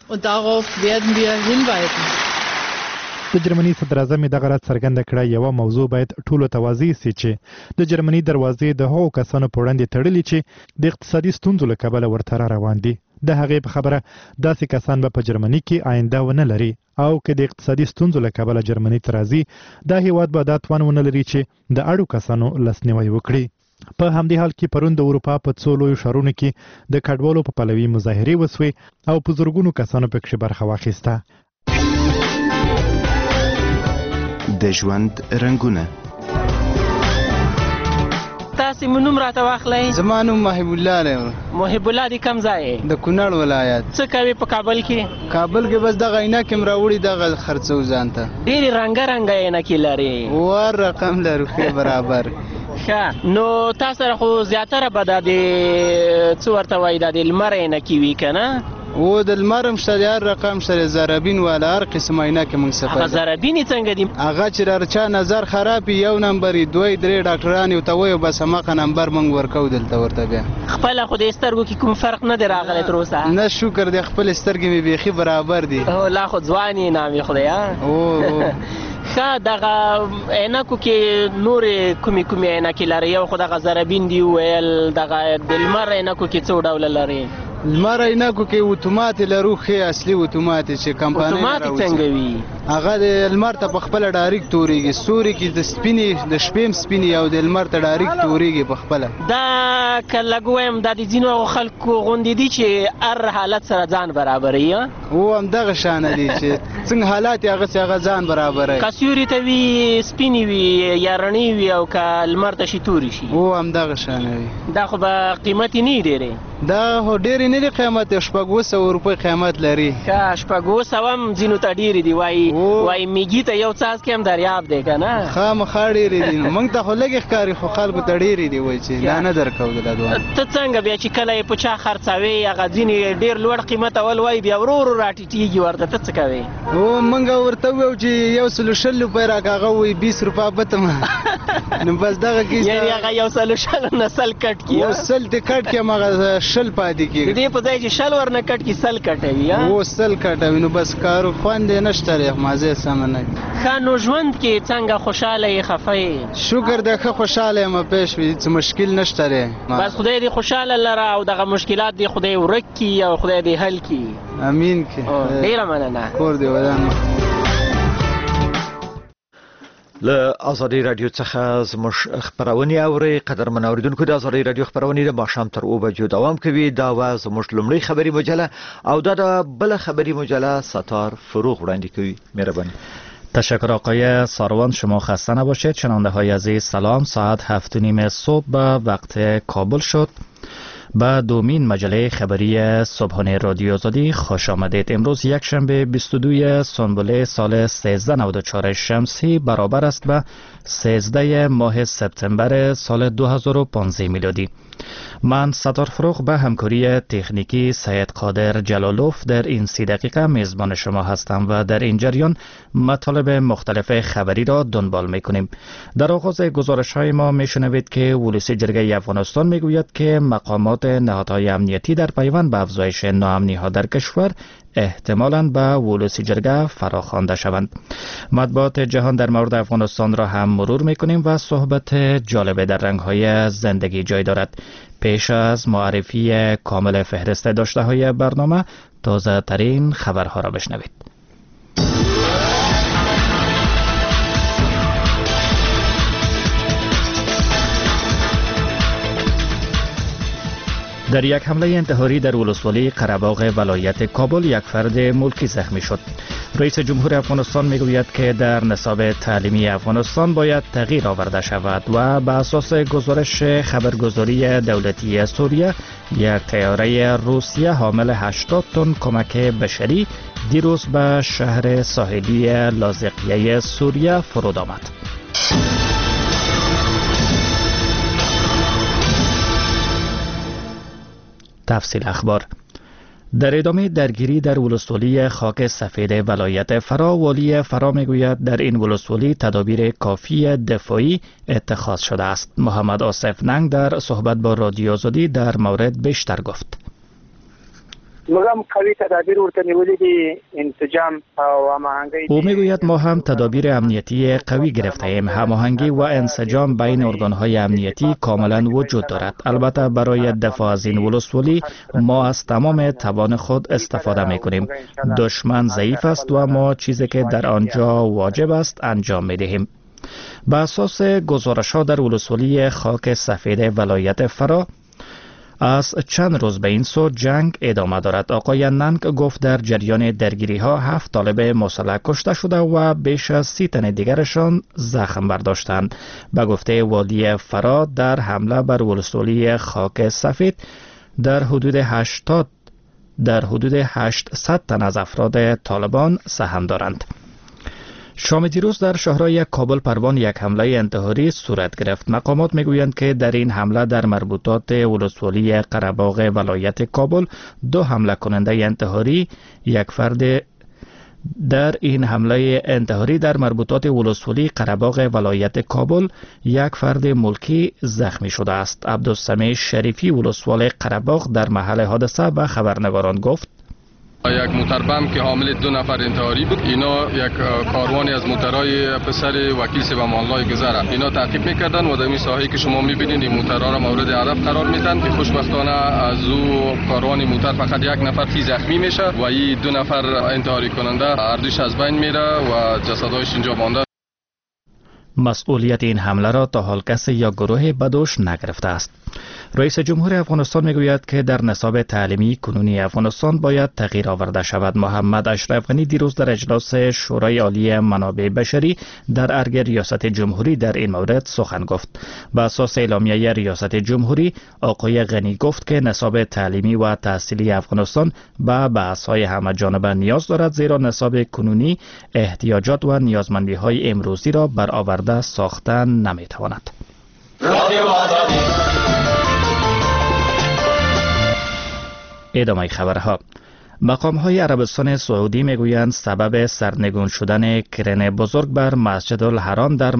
د جرمني صدر اعظم دغه راز څرګنده کړه یوه موضوع باید ټولو ته واضح سي چې د جرمني دروازې د هغو کسانو په وړاندې تړلي چې د اقتصادي ستونزو له کبله ورته را روان دي. د هغې په خبره داسې کسان به په جرمني کې آینده ونه لري او که د اقتصادي ستونزو له کبله جرمني ته راځي دا هیواد به دا توان ونه لري چې د اړو کسانو لاسنیوی وکړي. په همدې حال کې پرون د اروپا په څو لویو ښارونو کې د کډوالو په پلوي مظاهرې وسوې او په زرګونو کسانو پکښې برخه واخیسته. د ژوند رنګونه تاسو مونږ راته واخلئ. زما نوم محب الله دی. محب الله دی کوم ځای؟ د کونړ ولایت. څه کوي په کابل کې؟ کابل کې بس دغه عینکې م راوړي دغه خرڅو ځان ته. ډېرې رنګه رنګه عینکې لري. ور رقم لرو ښه برابر. ښه نو تاسو سره خو زیاتره به دا د څه ورته وایي دا د لمر عینکې وي که نه؟ او د لمر هم شته د هر رقم شته زرابین والا هر قسم عینکې موږ څخه. هغه زرابینې څنګه دي؟ هغه چې را چا نظر خراب وي یو نمبر یې دوی درې ډاکټران ورته وایو بس هماغه نمبر موږ ورکوو دلته ورته بیا. خپله خو د سترګو کې کوم فرق نه دی راغلی تر اوسه؟ نه شکر دی خپلې سترګې مې بیخي برابر دي. لا خو ځوان یې نامې خدای. ښه دغه عینکو کې نورې کومې کومې عینکې لري؟ یو خو دغه زرابین دی وویل دغه د لمر عینکو کې څو ډوله لري؟ لمر عینکو کې اتومات لرو ښې اصلي اتومات چې کمپانۍ اتومات څنګه وي؟ هغه د لمر ته په خپله ډایرکټ تورېږي. ستوري کې د سپینې د شپې هم سپینې او د لمر ته ډایرکټ تورېږي په خپله. دا که لږ ووایم دا د ځینو خلکو غوندې دي چې هر حالت سره ځان برابروي. هو همدغه شانه دي چې څنګه حالات یې هغسې هغه ځان برابروي. که سیوري ته وي سپینې وي یا رڼې وي او که لمر ته شي تورې شي. هو همدغه شانه وي. دا خو به قیمتې نه وي ډېرې؟ دا خو ډېرې نه دي قیمت شپږ اووه سوه روپۍ قیمت لري. ښه شپږ اووه سوه هم ځینو ته ډېرې دي وایي وایي میږي ته یو څاڅکی هم دریاب دی که نه؟ خامخا ډېرې دي. موږ ته خو لږې ښکاري خو خلکو ته ډېرې دي وایي چې دا نه درکوو دا دوه. ته څنګه بیا چې کله یې په چا خرڅوې هغه ځینې ډېر لوړ قیمت اول وایي بیا ورو ورو راټیټېږي ورته ته څه کوې؟ هو موږ ورته وویو چې یو سلو شل روپۍ راکړه هغه وایي بیس روپۍ بتمه. نو بس دغه کې یعنې هغه یو سلو شل نه سل کټ کړي. هو سل دې کټ کړي هماغه شل پاتې کېږي. د دې په ځای چې شل ورنه کټ کړي سل کټوي. هو سل کټوي نو بس کارو خوند یې نشته دی مازې سمه نه وي. ښه نو ژوند کې څنګه خوشحاله یې خفه یې؟ شکر دی ښه خوشحاله یم پېښ وي څه مشکل نشته دی. بس خدای دې خوشحاله لره او دغه مشکلات دې خدای ورک کړي او خدای دې حل کړي. امین کړي. ډېره مننه. کور دې ودان. له آزادی رادیو څخه زموږ خبرونه اوري قدرمن اوریدونکو د آزادی رادیو خبرونه د ماښام تر او بجو دوام کوي دا و زموږ لومړی خبری مجله او دا د بل خبری مجله ستار فروغ وړاندې کوي. مهرباني. تشکر آقای ساروان، شما خسته نباشید. شنونده های عزیز سلام. ساعت هفت و نیم صبح به وقت کابل شد. با دومین مجله خبری صبحانه رادیو آزادی خوش آمدید. امروز یک شنبه بیست و دو سنبله سال سیزده نود و چهار شمسی برابر است به سیزده ماه سپتامبر سال دو هزار و پانزده میلادی. من ستار فروغ به همکاری تکنیکی سید قادر جلالوف در این سی دقیقه میزبان شما هستم و در این جریان مطالب مختلف خبری را دنبال میکنیم. در آغاز گزارش های ما میشنوید که ولسی جرگه افغانستان میگوید که مقامات نهادهای امنیتی در پیوند به افزایش ناامنی ها در کشور احتمالاً به ولسی جرگه فراخوانده شوند. مطبوعات جهان در مورد افغانستان را هم مرور میکنیم و صحبت جالب در رنگ‌های زندگی جای دارد. پیش از معرفی کامل فهرست داشته های برنامه تازه ترین خبرها را بشنوید. در یک حمله انتحاری در ولسوالی قره‌باغ ولایت کابل یک فرد ملکی زخمی شد. رئیس جمهور افغانستان میگوید که در نصاب تعلیمی افغانستان باید تغییر آورده شود و بر اساس گزارش خبرگزاری دولتی سوریه یک طیاره روسیه حامل هشتاد تن کمک بشری دیروز به شهر ساحلی لاذقیه سوریه فرود آمد. تفصیل اخبار. در ادامه درگیری در ولسوالی خاک سفید ولایت فرا، والی فرا میگوید در این ولسوالی تدابیر کافی دفاعی اتخاذ شده است. محمد آصف ننگ در صحبت با رادیو آزادی در مورد بیشتر گفت. مگم قوی تدابیر ورته نیولې دي انسجام او هماهنګي. او میگوید ما هم تدابیر امنیتی قوی گرفته ایم. هماهنگی و انسجام بین ارگانهای امنیتی کاملا وجود دارد. البته برای دفاع از این ولسوالی ما از تمام توان خود استفاده میکنیم. دشمن ضعیف است و ما چیزی که در آنجا واجب است انجام میدهیم. به اساس گزارش ها در ولسوالی خاک سفید ولایت فرا از چند روز به این سو جنگ ادامه دارد. آقای ننگ گفت در جریان درگیری ها هفت طالب مسلح کشته شده و بیش از سی تن دیگرشان زخم برداشتند. به گفته والی فرا در حمله بر ولسوالی خاک سفید در حدود هشتاد در حدود هشتصد تن از افراد طالبان سهم دارند. شام دیروز در شهرهای کابل پروان یک حمله انتحاری صورت گرفت. مقامات میگویند که در این حمله در مربوطات ولسوالی قره‌باغ ولایت کابل دو حمله کننده انتحاری یک فرد در این حمله انتحاری در مربوطات ولسوالی قره‌باغ ولایت کابل یک فرد ملکی زخمی شده است. عبدالسمیع شریفی ولسوال قره‌باغ در محل حادثه به خبرنگاران گفت یک موتربم که حامل دو نفر انتحاری بود. اینا یک کاروانی از موترهای پسر وکیل سیب امان‌الله گذرن. اینا تعقیب میکردن و در این ساحه‌ای که شما میبینید این موترها را مورد هدف قرار میدن که خوشبختانه از او کاروان موتر فقط یک نفر تی زخمی میشه و این دو نفر انتحاری کننده هر دوش از بین میره و جسدهایش اینجا مانده. مسئولیت این حمله را تا حال کسی یا گروه بدوش نگرفته است. رئیس جمهور افغانستان میگوید که در نصاب تعلیمی کنونی افغانستان باید تغییر آورده شود. محمد اشرف غنی دیروز در اجلاس شورای عالی منابع بشری در ارگ ریاست جمهوری در این مورد سخن گفت. به اساس اعلامیه ریاست جمهوری، آقای غنی گفت که نصاب تعلیمی و تحصیلی افغانستان به بحث‌های همه جانبه نیاز دارد، زیرا نصاب کنونی احتیاجات و نیازمندی‌های امروزی را برآورده ساختن نمی‌تواند. ادامه خبرها. مقام های عربستان سعودی میگویند سبب سرنگون شدن کرن بزرگ بر مسجد الحرام در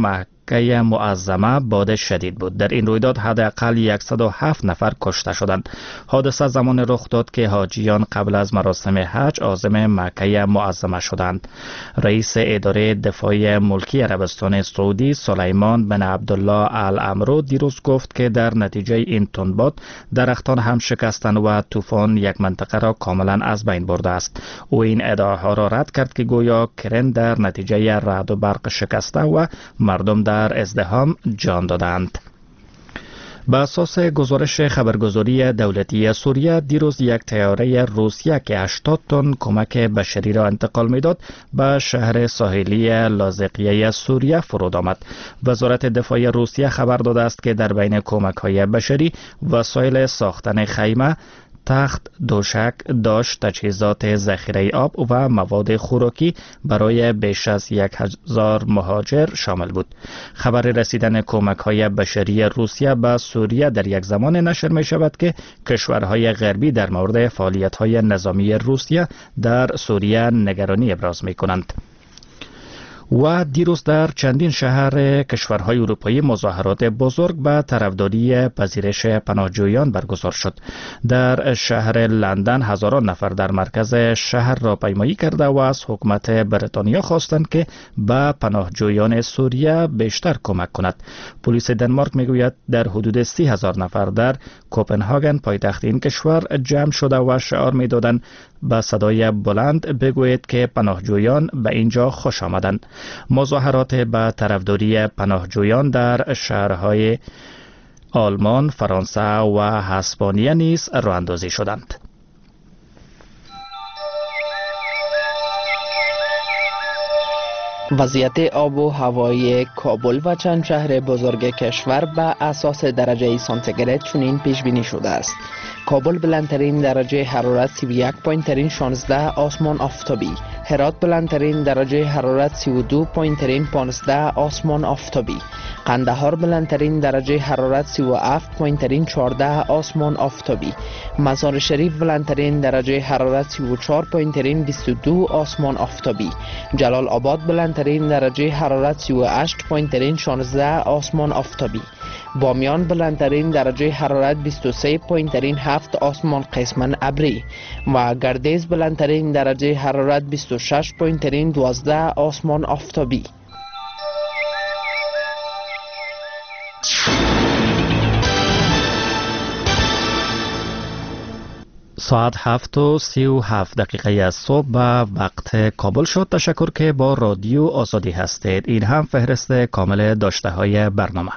مکه معظمه باد شدید بود. در این رویداد حداقل صد و هفت نفر کشته شدند. حادثه زمان رخ داد که حاجیان قبل از مراسم حج عازم مکه معظمه شدند. رئیس اداره دفاع ملکی عربستان سعودی سلیمان بن عبدالله الامرو دیروز گفت که در نتیجه این تندباد درختان هم شکستند و طوفان یک منطقه را کاملا از بین برده است. او این ادعاها را رد کرد که گویا کرن در نتیجه رعد و برق شکسته و مردم در ازدحام جان دادند. به اساس گزارش خبرگزاری دولتی سوریه دیروز یک طیاره روسیه که هشتاد تن کمک بشری را انتقال میداد به شهر ساحلی لاذقیه سوریه فرود آمد. وزارت دفاع روسیه خبر داده است که در بین کمک های بشری وسایل ساختن خیمه، تخت، دوشک، داشت، تجهیزات ذخیره آب و مواد خوراکی برای بیش از یک هزار مهاجر شامل بود. خبر رسیدن کمک های بشری روسیه به سوریه در یک زمان نشر می شود که کشورهای غربی در مورد فعالیت های نظامی روسیه در سوریه نگرانی ابراز می کنند. و دیروز در چندین شهر کشورهای اروپایی مظاهرات بزرگ به طرفداری پذیرش پناهجویان برگزار شد. در شهر لندن هزاران نفر در مرکز شهر را پیمایی کرده و از حکومت بریتانیا خواستند که به پناهجویان سوریه بیشتر کمک کند. پلیس دنمارک میگوید در حدود سی هزار نفر در کوپنهاگن پایتخت این کشور جمع شده و شعار میدادند با صدای بلند بگویید که پناهجویان به اینجا خوش آمدند. مظاهرات به طرفداری پناهجویان در شهرهای آلمان، فرانسه و اسپانیا نیز راه اندازی شدند. وضعیت آب و هوایی کابل و چند شهر بزرگ کشور به اساس درجه سانتیگراد چنین پیش بینی شده است. کابل بلندترین درجه حرارت سی و یک پایین ترین شانزده آسمان آفتابی، هرات بلندترین درجه حرارت سی و دو پایین ترین پانزده آسمان آفتابی، قندهار بلندترین درجه حرارت سی و هفت پایین ترین چهارده آسمان آفتابی، مزار شریف بلندترین درجه حرارت سی و چهار پایین ترین بیست و دو آسمان آفتابی، جلال آباد بلندترین درجه حرارت سی و هشت پایین ترین شانزده آسمان آفتابی، بامیان بلندترین درجه حرارت بیست و سه پایین ترین هفت آسمان قسماً ابری و گردیز بلندترین درجه حرارت بیست و شش پایین ترین دوازده آسمان آفتابی. ساعت هفت و سی و هفت دقیقه از صبح به وقت کابل شد. تشکر که با رادیو آزادی هستید. این هم فهرست کامل داشته های برنامه.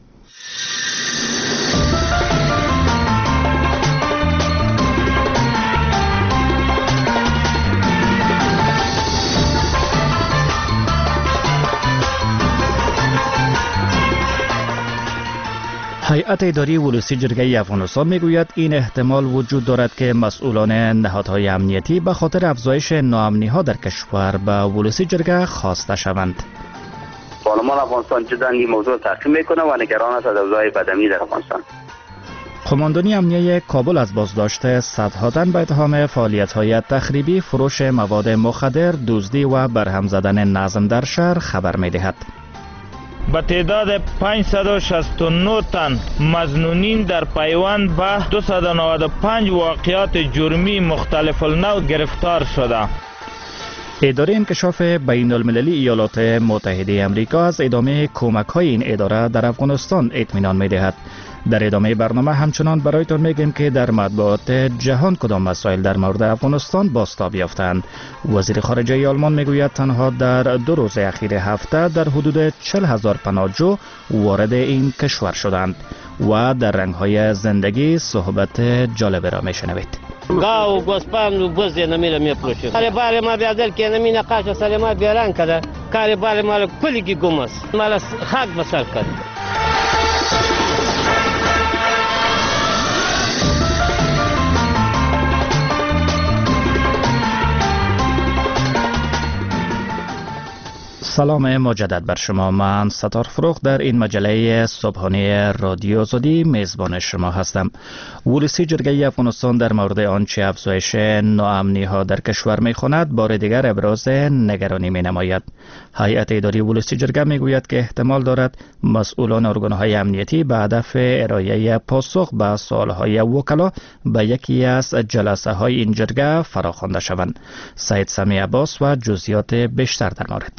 هیئت اداری ولسی جرگه افغانستان میگوید این احتمال وجود دارد که مسئولان نهادهای امنیتی به خاطر افزایش ناامنی ها در کشور به ولسی جرگه خواسته شوند. پارلمان افغانستان جدا این موضوع تعقیب میکنه و نگران است از اوضاع بدامنی در افغانستان. قماندانی امنیه کابل از بازداشت صدها تن به اتهام فعالیت‌های تخریبی، فروش مواد مخدر، دزدی و برهم زدن نظم در شهر خبر می‌دهد. به تعداد پانصد و شصت و نه تن مظنونین در پیوند به دویست و نود و پنج واقعات جرمی مختلف النوع گرفتار شده. اداره انکشاف بین المللی ایالات متحده امریکا از ادامه کمک‌های این اداره در افغانستان اطمینان می‌دهد. در ادامه برنامه همچنان برایتان میگیم که در مطبوعات جهان کدام مسائل در مورد افغانستان بازتاب یافتند. وزیر خارجه آلمان میگوید تنها در دو روز اخیر هفته در حدود چهل هزار پناهجو وارد این کشور شدند و در رنگ‌های زندگی صحبت جالب را میشنوید. گاو گوسپند و بز نمیره میپروشه. کار بار ما بیادر که نمی نقاش سلامت بیارن کده. کار بار ما کلیگی گمس. مال خاک بسر کرد. سلام مجدد بر شما. من ستار فروخ در این مجله صبحانه رادیو آزادی میزبان شما هستم. ولسی جرگه افغانستان در مورد آنچه افزایش ناامنی ها در کشور می خواند بار دیگر ابراز نگرانی می نماید. هیئت اداری ولسی جرگه می گوید که احتمال دارد مسئولان ارگان‌های امنیتی به هدف ارائه پاسخ به سوال‌های وکلا به یکی از جلسه های این جرگه فراخوانده شوند. سید سمی عباس و جزئیات بیشتر در مورد.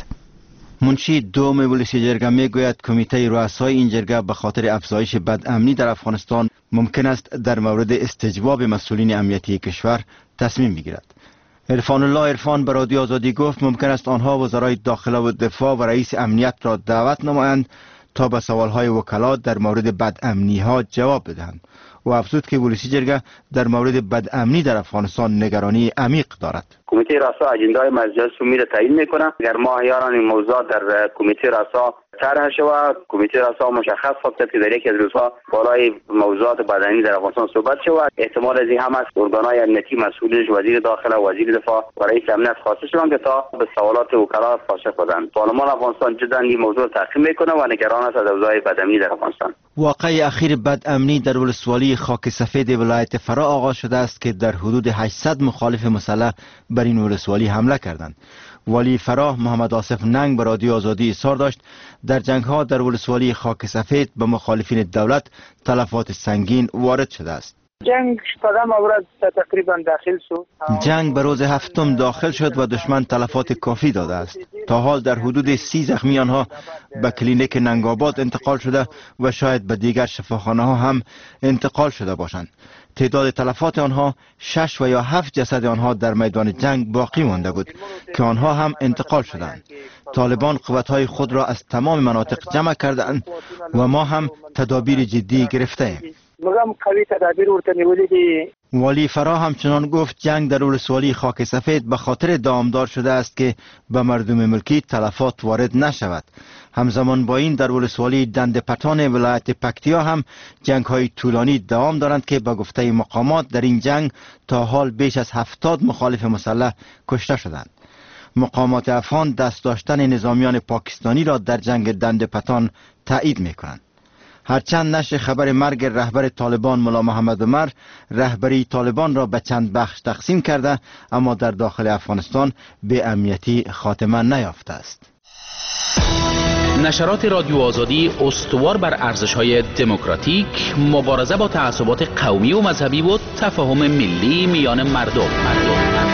منشی دوم ولسی جرگه می گوید کمیته رؤسای این جرگه به خاطر افزایش بدامنی در افغانستان ممکن است در مورد استجواب مسئولین امنیتی کشور تصمیم بگیرد. عرفان الله عرفان به رادیو آزادی گفت ممکن است آنها وزرای داخله و دفاع و رئیس امنیت را دعوت نمایند تا به سوالهای وکلا در مورد بدامنی ها جواب بدهند و افزود که ولسی جرگه در مورد بدامنی در افغانستان نگرانی عمیق دارد. کمیته رؤسا اجندای مجلس رو میره تعیین میکنه. اگر ما یاران این موضوع در کمیته رؤسا طرح شود، کمیته رؤسا مشخص خواهد که در یکی از روزها بالای موضوعات بدنی در افغانستان صحبت شود. احتمال از این هم است ارگانهای امنیتی مسئولش وزیر داخله و وزیر دفاع و رئیس امنیت خواسته شوند که تا به سوالات وکلا پاسخ بدهند. پارلمان افغانستان جدا این موضوع تعقیب میکنه و نگران است از اوضاع بدنی در افغانستان. واقعه اخیر بدامنی در ولسوالی خاک سفید ولایت فرا آغاز شده است که در حدود هشتصد مخالف مسلح بر این ولسوالی حمله کردند. والی فراه محمد آصف ننگ به رادیو آزادی اظهار داشت در جنگ ها در ولسوالی خاک سفید به مخالفین دولت تلفات سنگین وارد شده است. جنگ شپږم ورځ تقریبا داخل شو. جنگ به روز هفتم داخل شد و دشمن تلفات کافی داده است. تا حال در حدود سی زخمی آنها به کلینیک ننگاباد انتقال شده و شاید به دیگر شفاخانه ها هم انتقال شده باشند. تعداد تلفات آنها شش و یا هفت جسد آنها در میدان جنگ باقی مانده بود که آنها هم انتقال شدند. طالبان قوتهای خود را از تمام مناطق جمع کردند و ما هم تدابیر جدی گرفته ایم. والی فرا همچنان گفت جنگ در ولسوالی خاک سفید به خاطر دامدار شده است که به مردم ملکی تلفات وارد نشود. همزمان با این در ولسوالی دند پتان ولایت پکتیا هم جنگ های طولانی دوام دارند که به گفته مقامات در این جنگ تا حال بیش از هفتاد مخالف مسلح کشته شدند. مقامات افغان دست داشتن نظامیان پاکستانی را در جنگ دند پتان تایید می‌کنند. هرچند نشر خبر مرگ رهبر طالبان ملا محمد عمر رهبری طالبان را به چند بخش تقسیم کرده، اما در داخل افغانستان به امنیتی خاتمه نیافته است. نشرات رادیو آزادی استوار بر ارزش‌های دموکراتیک، مبارزه با تعصبات قومی و مذهبی و تفاهم ملی میان مردم. مردم.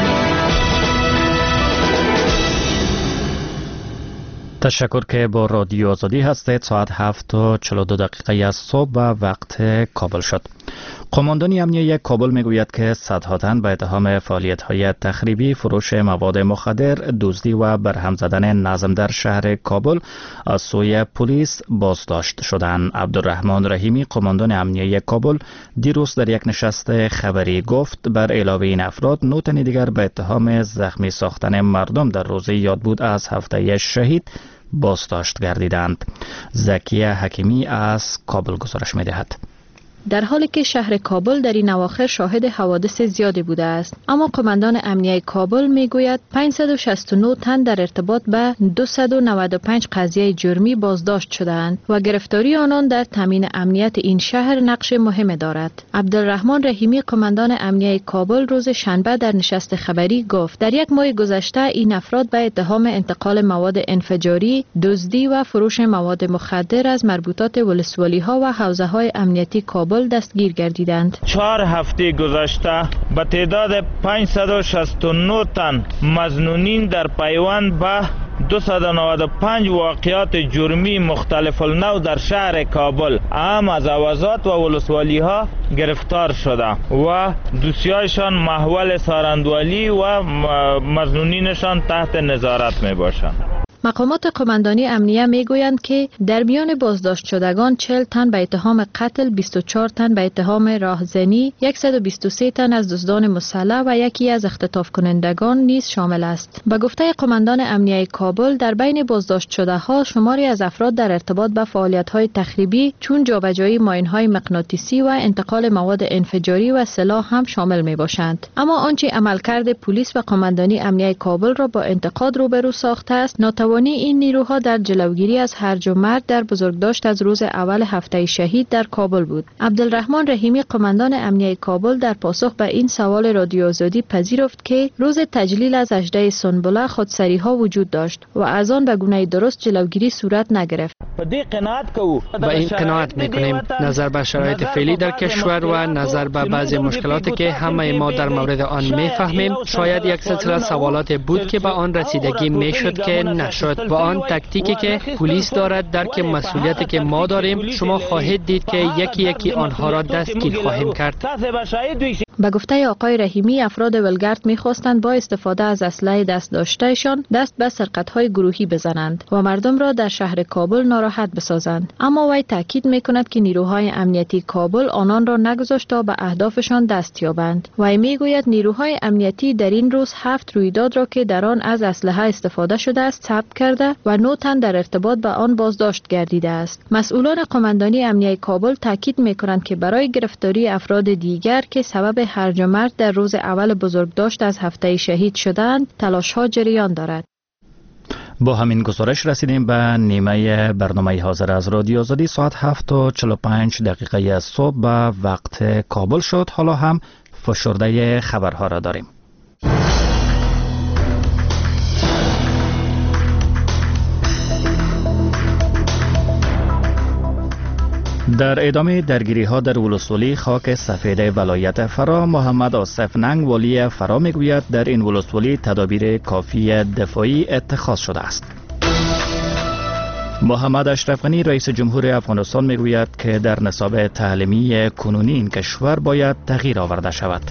تشکر که با رادیو آزادی هستید. ساعت هفت و چهل و دو دقیقه از صبح و وقت کابل شد. قماندان امنیه کابل میگوید که صدها تن به اتهام فعالیت‌های تخریبی، فروش مواد مخدر، دزدی و برهم زدن نظم در شهر کابل از سوی پلیس بازداشت شدند. عبدالرحمن رحیمی قماندان امنیه کابل دیروز در یک نشست خبری گفت بر علاوه این افراد نه تن دیگر به اتهام زخمی ساختن مردم در روز یادبود از هفته شهید بازداشت گردیدند. زکیه حکیمی از کابل گزارش می‌دهد. در حالی که شهر کابل در این اواخر شاهد حوادث زیادی بوده است، اما قماندان امنیه کابل میگوید پانصد و شصت و نه تن در ارتباط به دویست و نود و پنج قضیه جرمی بازداشت شدند و گرفتاری آنان در تامین امنیت این شهر نقش مهم دارد. عبدالرحمن رحیمی قماندان امنیه کابل روز شنبه در نشست خبری گفت در یک ماه گذشته این افراد به اتهام انتقال مواد انفجاری، دزدی و فروش مواد مخدر از مربوطات ولسوالی ها و حوزه های امنیتی کابل دستگیر گردیدند. چهار هفته گذشته به تعداد پانصد و شصت و نه تن مظنونین در پیوند به دویست و نود و پنج واقعات جرمی مختلف النوع در شهر کابل اهم از اوضاعات و ولسوالی ها گرفتار شده و دوسیایشان محول سارندوالی و مظنونینشان تحت نظارت می باشند. مقامات قماندانی امنیه میگویند که در میان بازداشت شدگان چهل تن به اتهام قتل، بیست و چهار تن به اتهام راهزنی، صد و بیست و سه تن از دزدان مسلح و یکی از اختطاف کنندگان نیز شامل است. به گفته قماندان امنیه کابل در بین بازداشت شده ها شماری از افراد در ارتباط با فعالیت های تخریبی چون جابجایی ماین های مغناطیسی و انتقال مواد انفجاری و سلاح هم شامل می باشند. اما آنچه عملکرد پلیس و قماندانی امنیه کابل را با انتقاد روبرو ساخته است، ناتوانی توانی این نیروها در جلوگیری از هرج و مرج در بزرگداشت از روز اول هفته شهید در کابل بود. عبدالرحمن رحیمی قماندان امنیه کابل در پاسخ به این سوال رادیو آزادی پذیرفت که روز تجلیل از اژده سنبله خودسری ها وجود داشت و از آن به گونه درست جلوگیری صورت نگرفت. با این قناعت میکنیم نظر به شرایط فعلی در کشور و نظر به بعضی مشکلاتی که همه ما در مورد آن میفهمیم، شاید یک سلسله سوالات بود که به آن رسیدگی میشد که نشد. با آن تکتیکی که پلیس دارد درک مسئولیتی که ما داریم، شما خواهید دید که یکی یکی آنها را دستگیر خواهیم کرد. به گفته آقای رحیمی، افراد ولگرد میخواستند با استفاده از اسلحه دست داشتهشان دست به سرقت‌های گروهی بزنند و مردم را در شهر کابل ناراحت بسازند. اما وی تاکید میکند که نیروهای امنیتی کابل آنان را نگذاشت تا به اهدافشان دست یابند. وی میگوید نیروهای امنیتی در این روز هفت رویداد را که در آن از اسلحه استفاده شده است ثبت کرده و نه تن در ارتباط به آن بازداشت گردیده است. مسئولان قماندانی امنیه کابل تاکید میکنند که برای گرفتاری افراد دیگر که سبب هرج و مرج در روز اول بزرگداشت از هفته شهید شدند تلاش‌ها جریان دارد. با همین گزارش رسیدیم به نیمه برنامه حاضر از رادیو آزادی. ساعت هفت و چهل و پنج دقیقه از صبح به وقت کابل شد. حالا هم فشرده خبرها را داریم. در ادامه درگیری ها در ولسوالی خاک سفید ولایت فرا، محمد آصف ننگ والی فرا میگوید در این ولسوالی تدابیر کافی دفاعی اتخاذ شده است. محمد اشرف غنی رئیس جمهور افغانستان میگوید که در نصاب تعلیمی کنونی این کشور باید تغییر آورده شود.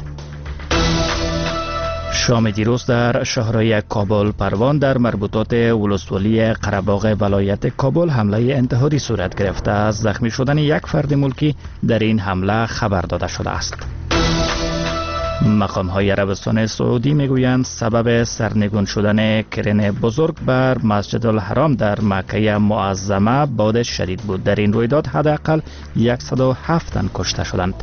شام دیروز در شهرهای کابل پروان در مربوطات ولسوالی قره‌باغ ولایت کابل حمله انتحاری صورت گرفته از زخمی شدن یک فرد ملکی در این حمله خبر داده شده است. مقام‌های عربستان سعودی میگویند سبب سرنگون شدن کرن بزرگ بر مسجد الحرام در مکه معظمه باد شدید بود. در این رویداد حداقل صد و هفت تن کشته شدند.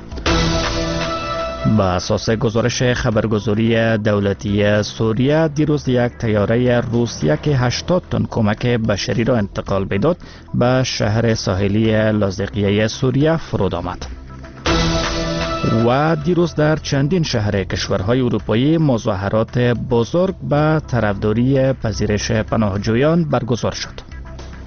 با اساس گزارش خبرگزاری دولتی سوریه، دیروز یک طیاره روسیه که هشتاد تن کمک بشری را انتقال می‌داد به شهر ساحلی لاذقیه سوریه فرود آمد. و دیروز در چندین شهر کشورهای اروپایی مظاهرات بزرگ به طرفداری پذیرش پناهجویان برگزار شد.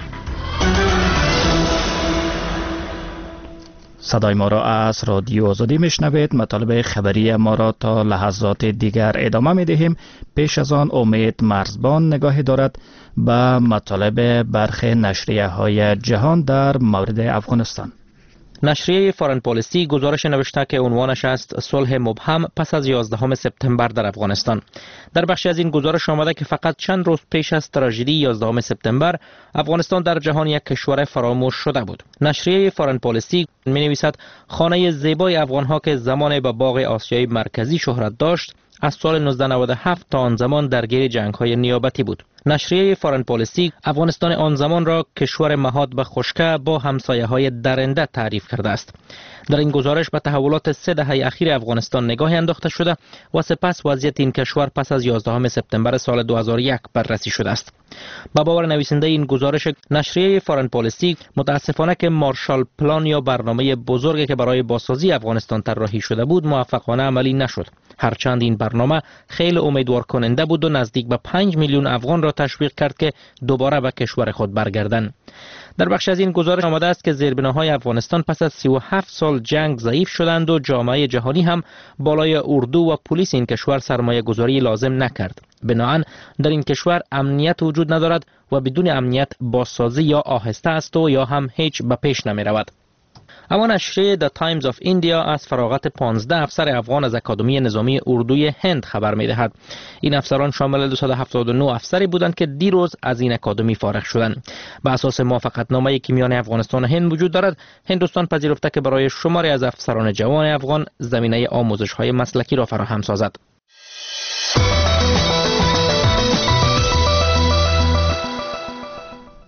صدای ما را از رادیو آزادی میشنوید. مطالب خبری ما را تا لحظات دیگر ادامه میدهیم. پیش از آن امید مرزبان نگاهی دارد به مطالب برخی نشریه های جهان در مورد افغانستان. نشریه فارن پالیسی گزارش نوشته که عنوانش است صلح مبهم پس از یازدهم سپتامبر در افغانستان. در بخشی از این گزارش آمده که فقط چند روز پیش از تراژدی یازدهم سپتامبر افغانستان در جهان یک کشور فراموش شده بود. نشریه فارن پالیسی می نویسد خانه زیبای افغانها که زمان به باغ آسیای مرکزی شهرت داشت از سال نوزده نود و هفت تا آن زمان درگیر جنگ‌های نیابتی بود. نشریه فارن پالیسی افغانستان آن زمان را کشور مهاد به خشکه با همسایه‌های درنده تعریف کرده است. در این گزارش به تحولات سه دهه اخیر افغانستان نگاهی انداخته شده و سپس وضعیت این کشور پس از یازدهم سپتامبر سال دو هزار و یک بررسی شده است. با باور نویسنده این گزارش نشریه فارن پالیسی، متاسفانه که مارشال پلان یا برنامه بزرگی که برای بازسازی افغانستان طراحی شده بود موفقانه عملی نشد. هرچند این برنامه خیلی امیدوار کننده بود و نزدیک به پنج میلیون افغان را تشویق کرد که دوباره به کشور خود برگردند. در بخش از این گزارش آمده است که زیربناهای افغانستان پس از سی و هفت سال جنگ ضعیف شدند و جامعه جهانی هم بالای اردو و پلیس این کشور سرمایه گذاری لازم نکرد. بنابراین در این کشور امنیت وجود ندارد و بدون امنیت بازسازی یا آهسته است و یا هم هیچ به پیش نمی رود. اما نشریه The Times of India از فراغت پانزده افسر افغان از اکادمی نظامی اردوی هند خبر می دهد. این افسران شامل دویست و هفتاد و نه افسری بودند که دیروز از این اکادمی فارغ شدند. به اساس موافقتنامه‌ای که میان افغانستان و هند وجود دارد، هندوستان پذیرفته که برای شماری از افسران جوان افغان زمینه آموزش‌های مسلکی را فراهم سازد.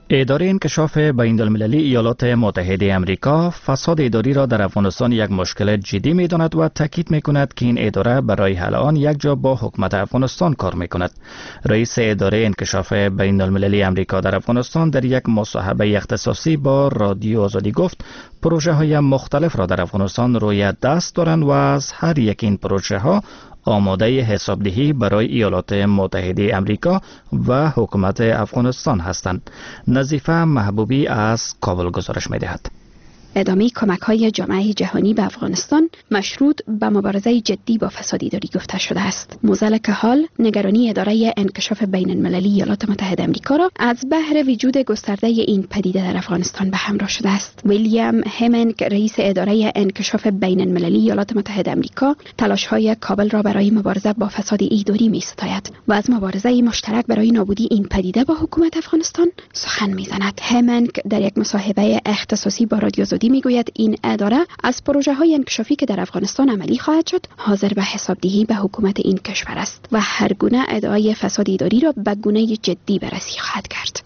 اداره انکشاف بین المللی ایالات متحده آمریکا فساد اداری را در افغانستان یک مشکل جدی می داند و تاکید می کند که این اداره برای حل آن یک جا با حکومت افغانستان کار می کند. رئیس اداره انکشاف بین المللی آمریکا در افغانستان در یک مصاحبه اختصاصی با رادیو آزادی گفت پروژه های مختلف را در افغانستان روی دست دارند و از هر یک این پروژه ها آماده حسابدهی برای ایالات متحده آمریکا و حکومت افغانستان هستند. نظیفه محبوبی از کابل گزارش می‌دهد. ادامه کمک‌های جامعه جهانی به افغانستان مشروط به مبارزه جدی با فساد اداری گفته شده است. موزلک هال نگرانی اداره انکشاف بین المللی ایالات متحده آمریکا را از بحر وجود گسترده این پدیده در افغانستان به همراه شده است. ویلیام همنگ رئیس اداره انکشاف بین المللی ایالات متحده آمریکا تلاش‌های کابل را برای مبارزه با فساد اداری می‌ستاید و از مبارزه مشترک برای نابودی این پدیده با حکومت افغانستان سخن می‌زند. همنگ در یک مصاحبه اختصاصی با رادیو میگوید این اداره از پروژه های انکشافی که در افغانستان عملی خواهد شد حاضر به حسابدهی به حکومت این کشور است و هر گونه ادعای فساد اداری را به گونه جدی بررسی خواهد کرد.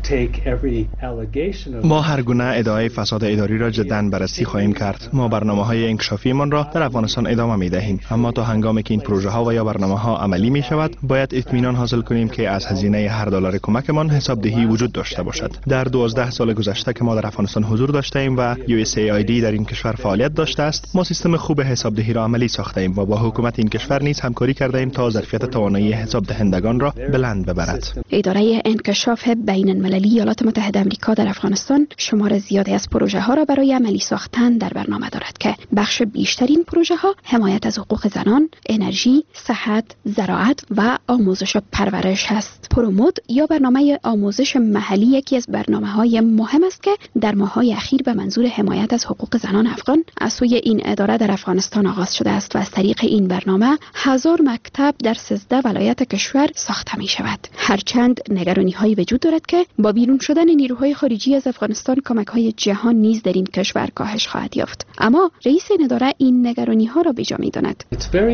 ما هر گونه ادعای فساد اداری را جدا بررسی خواهیم کرد. ما برنامه‌های انکشافیمان را در افغانستان ادامه می‌دهیم، اما تا هنگامی که این پروژه ها و یا برنامه‌ها عملی می شود باید اطمینان حاصل کنیم که از هزینه هر دلار کمکمان حسابدهی وجود داشته باشد. در دوازده سال گذشته که ما در افغانستان حضور داشتیم و یو اس ای آی دی در این کشور فعالیت داشته است، ما سیستم خوب حسابدهی را عملی ساخته ایم و با حکومت این کشور نیز همکاری کرده ایم تا ظرفیت توانایی حساب دهندگان را بلند ببرد. اداره انکشاف بین المللی ایالات متحده آمریکا در افغانستان شمار زیادی از پروژه ها را برای عملی ساختن در برنامه دارد که بخش بیشترین پروژه ها حمایت از حقوق زنان، انرژی، صحت، زراعت و آموزش و پرورش است. پرومود یا برنامه آموزش محلی یکی از برنامه‌های مهم است که در ماه‌های اخیر به منظور حمایت از حقوق زنان افغان از سوی این اداره در افغانستان آغاز شده است و از طریق این برنامه هزار مکتب در سیزده ولایت کشور ساخته می شود. هرچند نگرانی هایی وجود دارد که با بیرون شدن نیروهای خارجی از افغانستان کمک های جهان نیز در این کشور کاهش خواهد یافت، اما رئیس این اداره این نگرانی ها را بجا می داند.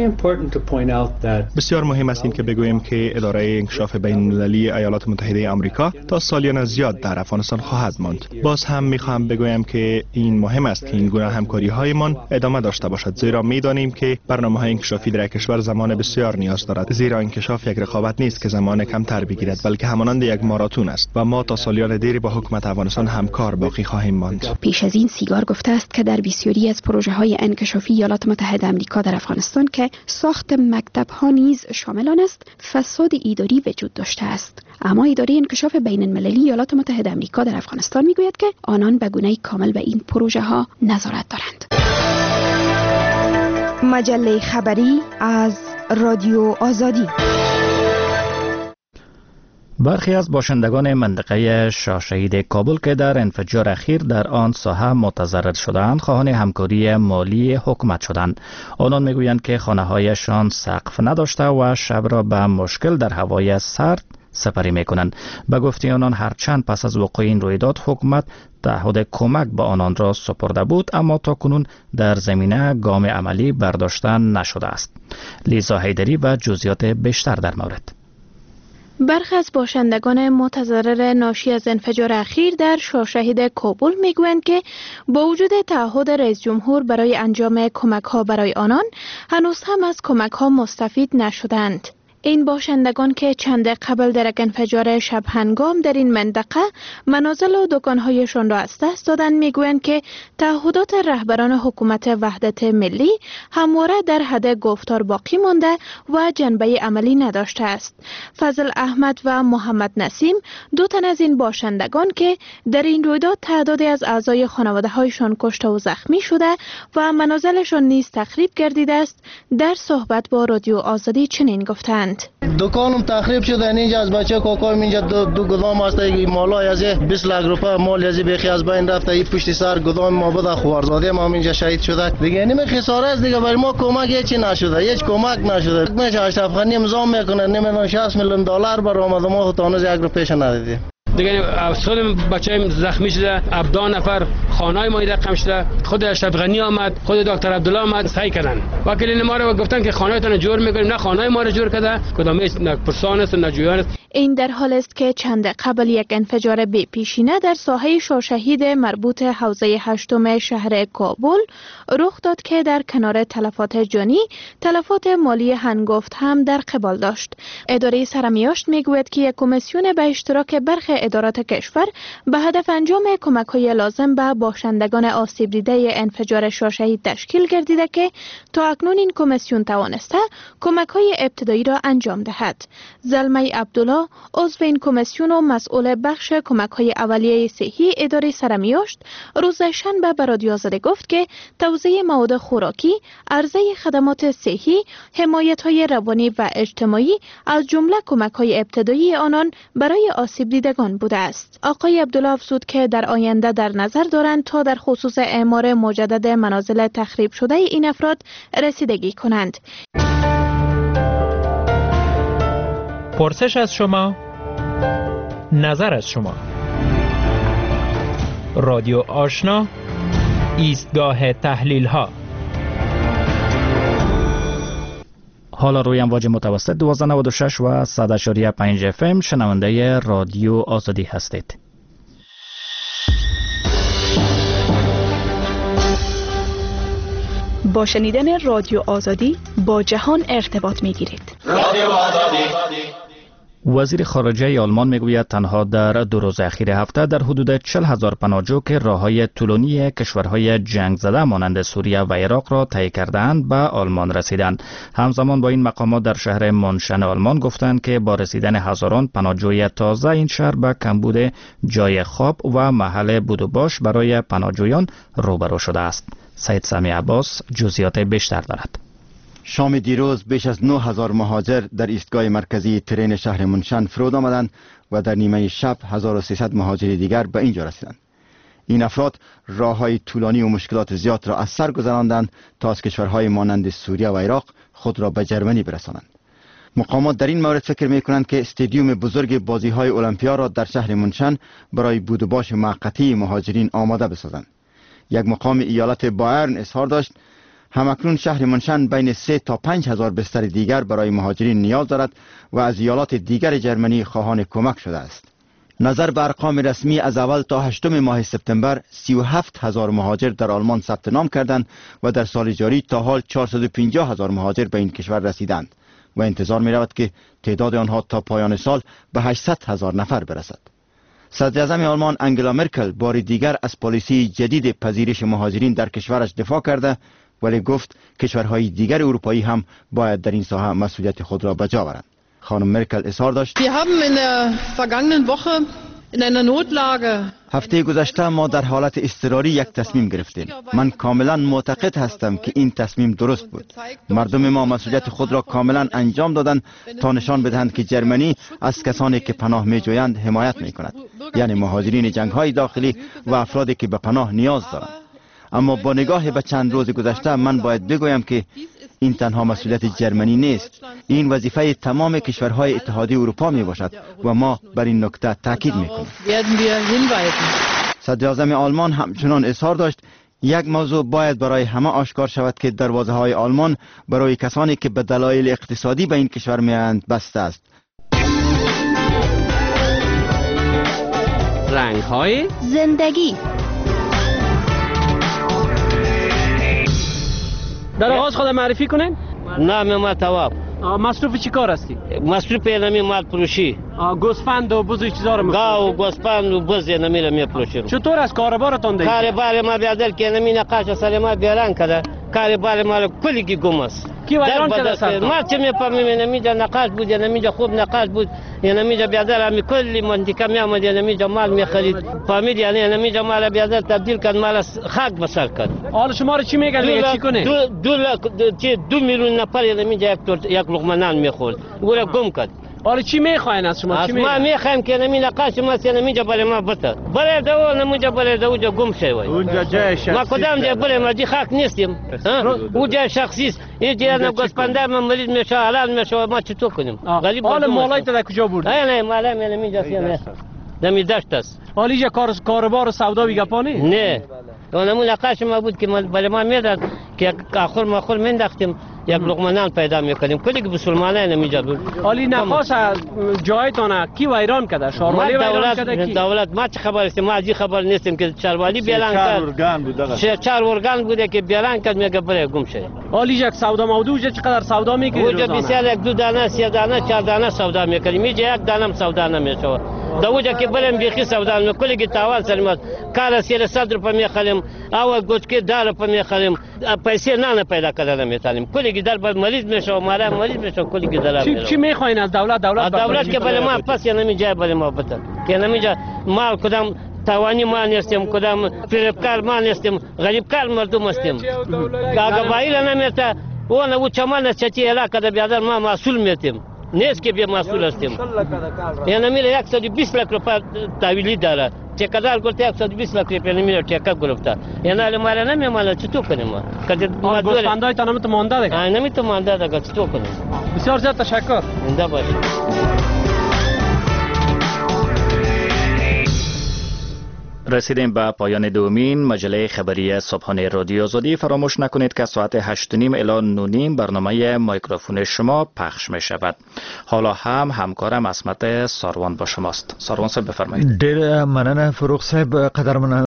بسیار مهم است این که بگوییم که اداره انکشاف بین المللی ایالات متحده آمریکا تا سالیان زیاد در افغانستان خواهد ماند. باز هم می خواهم بگویم که این مهم است که این گونه همکاری هایمان ادامه داشته باشد، زیرا می‌دانیم که برنامه‌های انکشافی در کشور زمان بسیار نیاز دارد، زیرا انکشاف یک رقابت نیست که زمان کمتر بگیرد، بلکه همانند یک ماراتون است و ما تا سالیان دیری با حکومت افغانستان همکار باقی خواهیم ماند. پیش از این سیگار گفته است که در بسیاری از پروژه‌های انکشافی ایالات متحده آمریکا در افغانستان که ساخت مکتب‌ها نیز شامل آن است، فساد اداری وجود داشته است. اما اداره انکشاف بین المللی ایالات متحده آمریکا در افغانستان میگوید که آنان به گونه کامل به این پروژه ها نظارت دارند. مجله خبری از رادیو آزادی. برخی از باشندگان منطقه شاه شهید کابل که در انفجار اخیر در آن ساحه متضرر شدند خواهان همکاری مالی حکومت شدند. آنان میگویند که خانه‌هایشان سقف نداشته و شب را به مشکل در هوای سرد سپری میکنند. به گفته آنان هرچند پس از وقوع این رویداد حکومت تعهد کمک به آنان را سپرده بود، اما تا کنون در زمینه گام عملی برداشته نشده است. لیزا حیدری و جزئیات بیشتر در مورد. برخی از باشندگان متضرر ناشی از انفجار اخیر در شاه شهید کابل میگویند که با وجود تعهد رئیس جمهور برای انجام کمک ها برای آنان، هنوز هم از کمک ها مستفید نشدند. این باشندگان که چند قبل در یک انفجار شب هنگام در این منطقه منازل و دکانهایشان را از دست دادند میگویند که تعهدات رهبران حکومت وحدت ملی همواره در حد گفتار باقی مانده و جنبه عملی نداشته است. فضل احمد و محمد نسیم دو تن از این باشندگان که در این رویداد تعدادی از اعضای خانواده هایشان کشته و زخمی شده و منازلشان نیز تخریب گردیده است، در صحبت با رادیو آزادی چنین گفتند: دکانم تخریب شده، اینجا از بچه کاکایم اینجا دو, دو گدام است، مالای از بیست لک روپیه مال از بخی از بین رفته، این پشت سر گدام ما بده خوارزاده ما اینجا شهید شده دیگه. نمی خساره است دیگه، برای ما کمک هیچی نشده، هیچ کمک نشده. میشه اشرف غنی امضا میکنه نمیدونم شصت میلیون دلار برآمد، ما تانوز یک روپیه ندیدیم دیگه. افسون بچه‌ام زخمی شده، هفده نفر خانه‌ای ما رقم شده. خود اشرف غنی آمد، خود دکتر عبدالله آمد، سعی کردن وکیل ما رو گفتن که خانه‌تون جور میکنیم، نه خانه ما رو جور کرده، کدام است نه پرسان است نه جویان است. این در حال است که چند قبل یک انفجار بی پیشینه در ساحه شاهشهید مربوط حوزه هشتم شهر کابل رخ داد که در کنار تلفات جانی تلفات مالی هنگفت هم در قبال داشت. اداره سرمیاشت میگوید که یک کمیسیون به اشتراک برخی ادارات کشور به هدف انجام کمک‌های لازم به باشندگان آسیب دیده انفجار شاهشهید تشکیل گردیده که تا اکنون این کمیسیون توانسته کمک‌های ابتدایی را انجام دهد. زلمه عبدالله عضو این کمیسیون و مسئول بخش کمک‌های اولیه صحی اداره سرمیاشت روز شنبه به رادیو آزادی گفت که توزیع مواد خوراکی، عرضه خدمات صحی، حمایت‌های روانی و اجتماعی از جمله کمک‌های ابتدایی آنان برای آسیب دیدگان بوده است. آقای عبدالله افزود که در آینده در نظر دارند تا در خصوص اعمار مجدد منازل تخریب شده این افراد رسیدگی کنند. پرسش از شما، نظر از شما. رادیو آشنا، ایستگاه تحلیل ها. حالا روی امواج متوسط دوازده نود و شش و صد و پنج اف ام شنونده رادیو آزادی هستید. با شنیدن رادیو آزادی با جهان ارتباط می گیرید. رادیو آزادی. وزیر خارجه آلمان میگوید تنها در دو روز اخیر هفته در حدود چهل هزار پناهجو که راههای طولانی کشورهای جنگ زده مانند سوریه و عراق را طی کردند به آلمان رسیدند. همزمان با این مقامات در شهر منشن آلمان گفتند که با رسیدن هزاران پناهجوی تازه این شهر به کمبود جای خواب و محل بود و باش برای پناهجویان روبرو شده است. سید سمی عباس جزئیات بیشتر دارد. شام دیروز بیش از نه هزار مهاجر در ایستگاه مرکزی ترین شهر منشن فرود آمدند و در نیمه شب هزار و سیصد مهاجر دیگر به اینجا رسیدند. این افراد راههای طولانی و مشکلات زیاد را از سر گذراندند تا از کشورهای مانند سوریه و عراق خود را به جرمنی برسانند. مقامات در این مورد فکر می کنند که استادیوم بزرگ بازی‌های المپیا را در شهر منشن برای بود و باش موقتی مهاجرین آماده بسازند. یک مقام ایالت بایرن اظهار داشت همکنون شهر منشن بین سه تا پنج هزار بستر دیگر برای مهاجرین نیاز دارد و از ایالات دیگر جرمنی خواهان کمک شده است. نظر به ارقام رسمی از اول تا هشتم ماه سپتامبر سی و هفت هزار مهاجر در آلمان ثبت نام کردند و در سال جاری تا حال چهارصد و پنجاه هزار مهاجر به این کشور رسیدند و انتظار می رود که تعداد آنها تا پایان سال به هشتصد هزار نفر برسد. صدر اعظم آلمان انگلا مرکل بار دیگر از پالیسی جدید پذیرش مهاجرین در کشورش دفاع کرده ولی گفت کشورهای دیگر اروپایی هم باید در این ساحه مسئولیت خود را به جا آورند. خانم مرکل اظهار داشت هفته گذشته ما در حالت اضطراری یک تصمیم گرفتیم. من کاملا معتقد هستم که این تصمیم درست بود. مردم ما مسئولیت خود را کاملا انجام دادند تا نشان بدهند که جرمنی از کسانی که پناه می جویند حمایت می کند، یعنی مهاجرین جنگ های داخلی و افرادی که به پناه نیاز دارند. اما با نگاه به چند روز گذشته من باید بگویم که این تنها مسئولیت جرمنی نیست، این وظیفه تمام کشورهای اتحادیه اروپا می باشد و ما بر این نکته تاکید می کنیم. صدر اعظم آلمان همچنان اظهار داشت یک موضوع باید برای همه آشکار شود که دروازه های آلمان برای کسانی که به دلایل اقتصادی به این کشور می آیند بسته است. رنگ های زندگی. در آغاز خود معرفی کنین؟ نام ما تواب. مصروف چی کار هستی؟ مصروف اینمی مال فروشی. گوسفند و بز و چیزا رو می‌فروشی؟ گاو و گوسفند و بز اینمی رو می‌فروشیم. چطور از کاربارتون دیگه؟ کاربار ما بیادر که اینمی نقاش سلامت بیارن کرده. کاربار ما کلی کی گم است. کی ویران کرده سر؟ ما چه می‌فهمیم اینمی جا نقاش بود، اینمی جا خوب نقاش بود، اینمی جا بیادر همی کلی منطقه می‌آمد، اینمی جا مال می‌خرید. فهمید یعنی اینمی جا مال بیادر تبدیل کرد، مال خاک بسر کرد. حالا شما رو چی میگن دیگه چی کنه؟ دو دو چه دو میلیون نفر اینمی جا یک یک لقمه نان می‌خورد. گوره گم کرد. حالا چی میخواین از شما؟ چی میخواین؟ ما میخوایم که نمی نقاش ما سی نمی جبر ما بته. بله دو نمی جبر دو جا گم شوی. اونجا جای شخصی. ما کدام جا بله ما دی خاک نیستیم. اون جای شخصی است. این جا نه گوسفنده ما مریض میشه حلال میشه ما چطور کنیم؟ غریب. حالا مالای تا کجا برد؟ نه نه مالا من نمی جا سی نه. نمی داشت است. حالا اینجا کار کاروبار و سودا بیگپانی؟ نه. اونمون نقاش ما بود که بله ما میداد که یک آخر ماخور مینداختیم یک لقمه نان پیدا میکنیم. کلی که مسلمانای نمیجا بود. حالی نخواست جایتان کی ویران کرده؟ شاروالی ویران کرده کی؟ دولت ما چه خبر است؟ ما از خبر نیستیم که شاروالی بیان کرد. چهار ارگان بوده. چهار ارگان بوده که بیان کرد میگه بره گم شده. حالی یک سودا موضوع چقدر سودا میکنید؟ وجه بسیار یک دو دانه سه دانه چهار دانه سودا میکنیم. میجه یک دانه سودا نمیشه. دوجه که بریم بیخی سودا میکنیم که تاوان سلامت. کار سیر صد روپیه میخریم. آوا گوشت دار روپیه میخریم. پیسه نه پیدا کردن نمیتونیم. کلی که در مریض میشه ماره مریض میشه کلی که در چی چی میخواین از دولت؟ دولت دولت که برای ما پس یا نمیجه برای ما بتن که نمیجه مال کدام توانی ما نیستیم کدام فریبکار ما نیستیم غریبکار مردم هستیم که اگه بایل نمیته اون او چمان چتی علاقه ده بیادر ما مسئول میتیم نیست که بیا مسئول هستیم یعنی میره صد و بیست لک روپیه تحویلی داره چقدر گفته صد و بیست لک روپیه نمیره چقدر گرفته یعنی المال نمیمونه چطور کنیم ما گوسفندای تا نمیتونه مانده دیگه نمیتونه مانده دیگه چطور کنیم بسیار زیاد تشکر زنده باشید. رسیدیم به پایان دومین مجله خبری صبحانه رادیو آزادی. فراموش نکنید که ساعت هشت و نیم الی نه و نیم برنامه مایکروفون شما پخش می شود. حالا هم همکارم عصمت ساروان با شماست. ساروان صاحب بفرمایید. ډیر مننه فروغ صاحب. قدرمن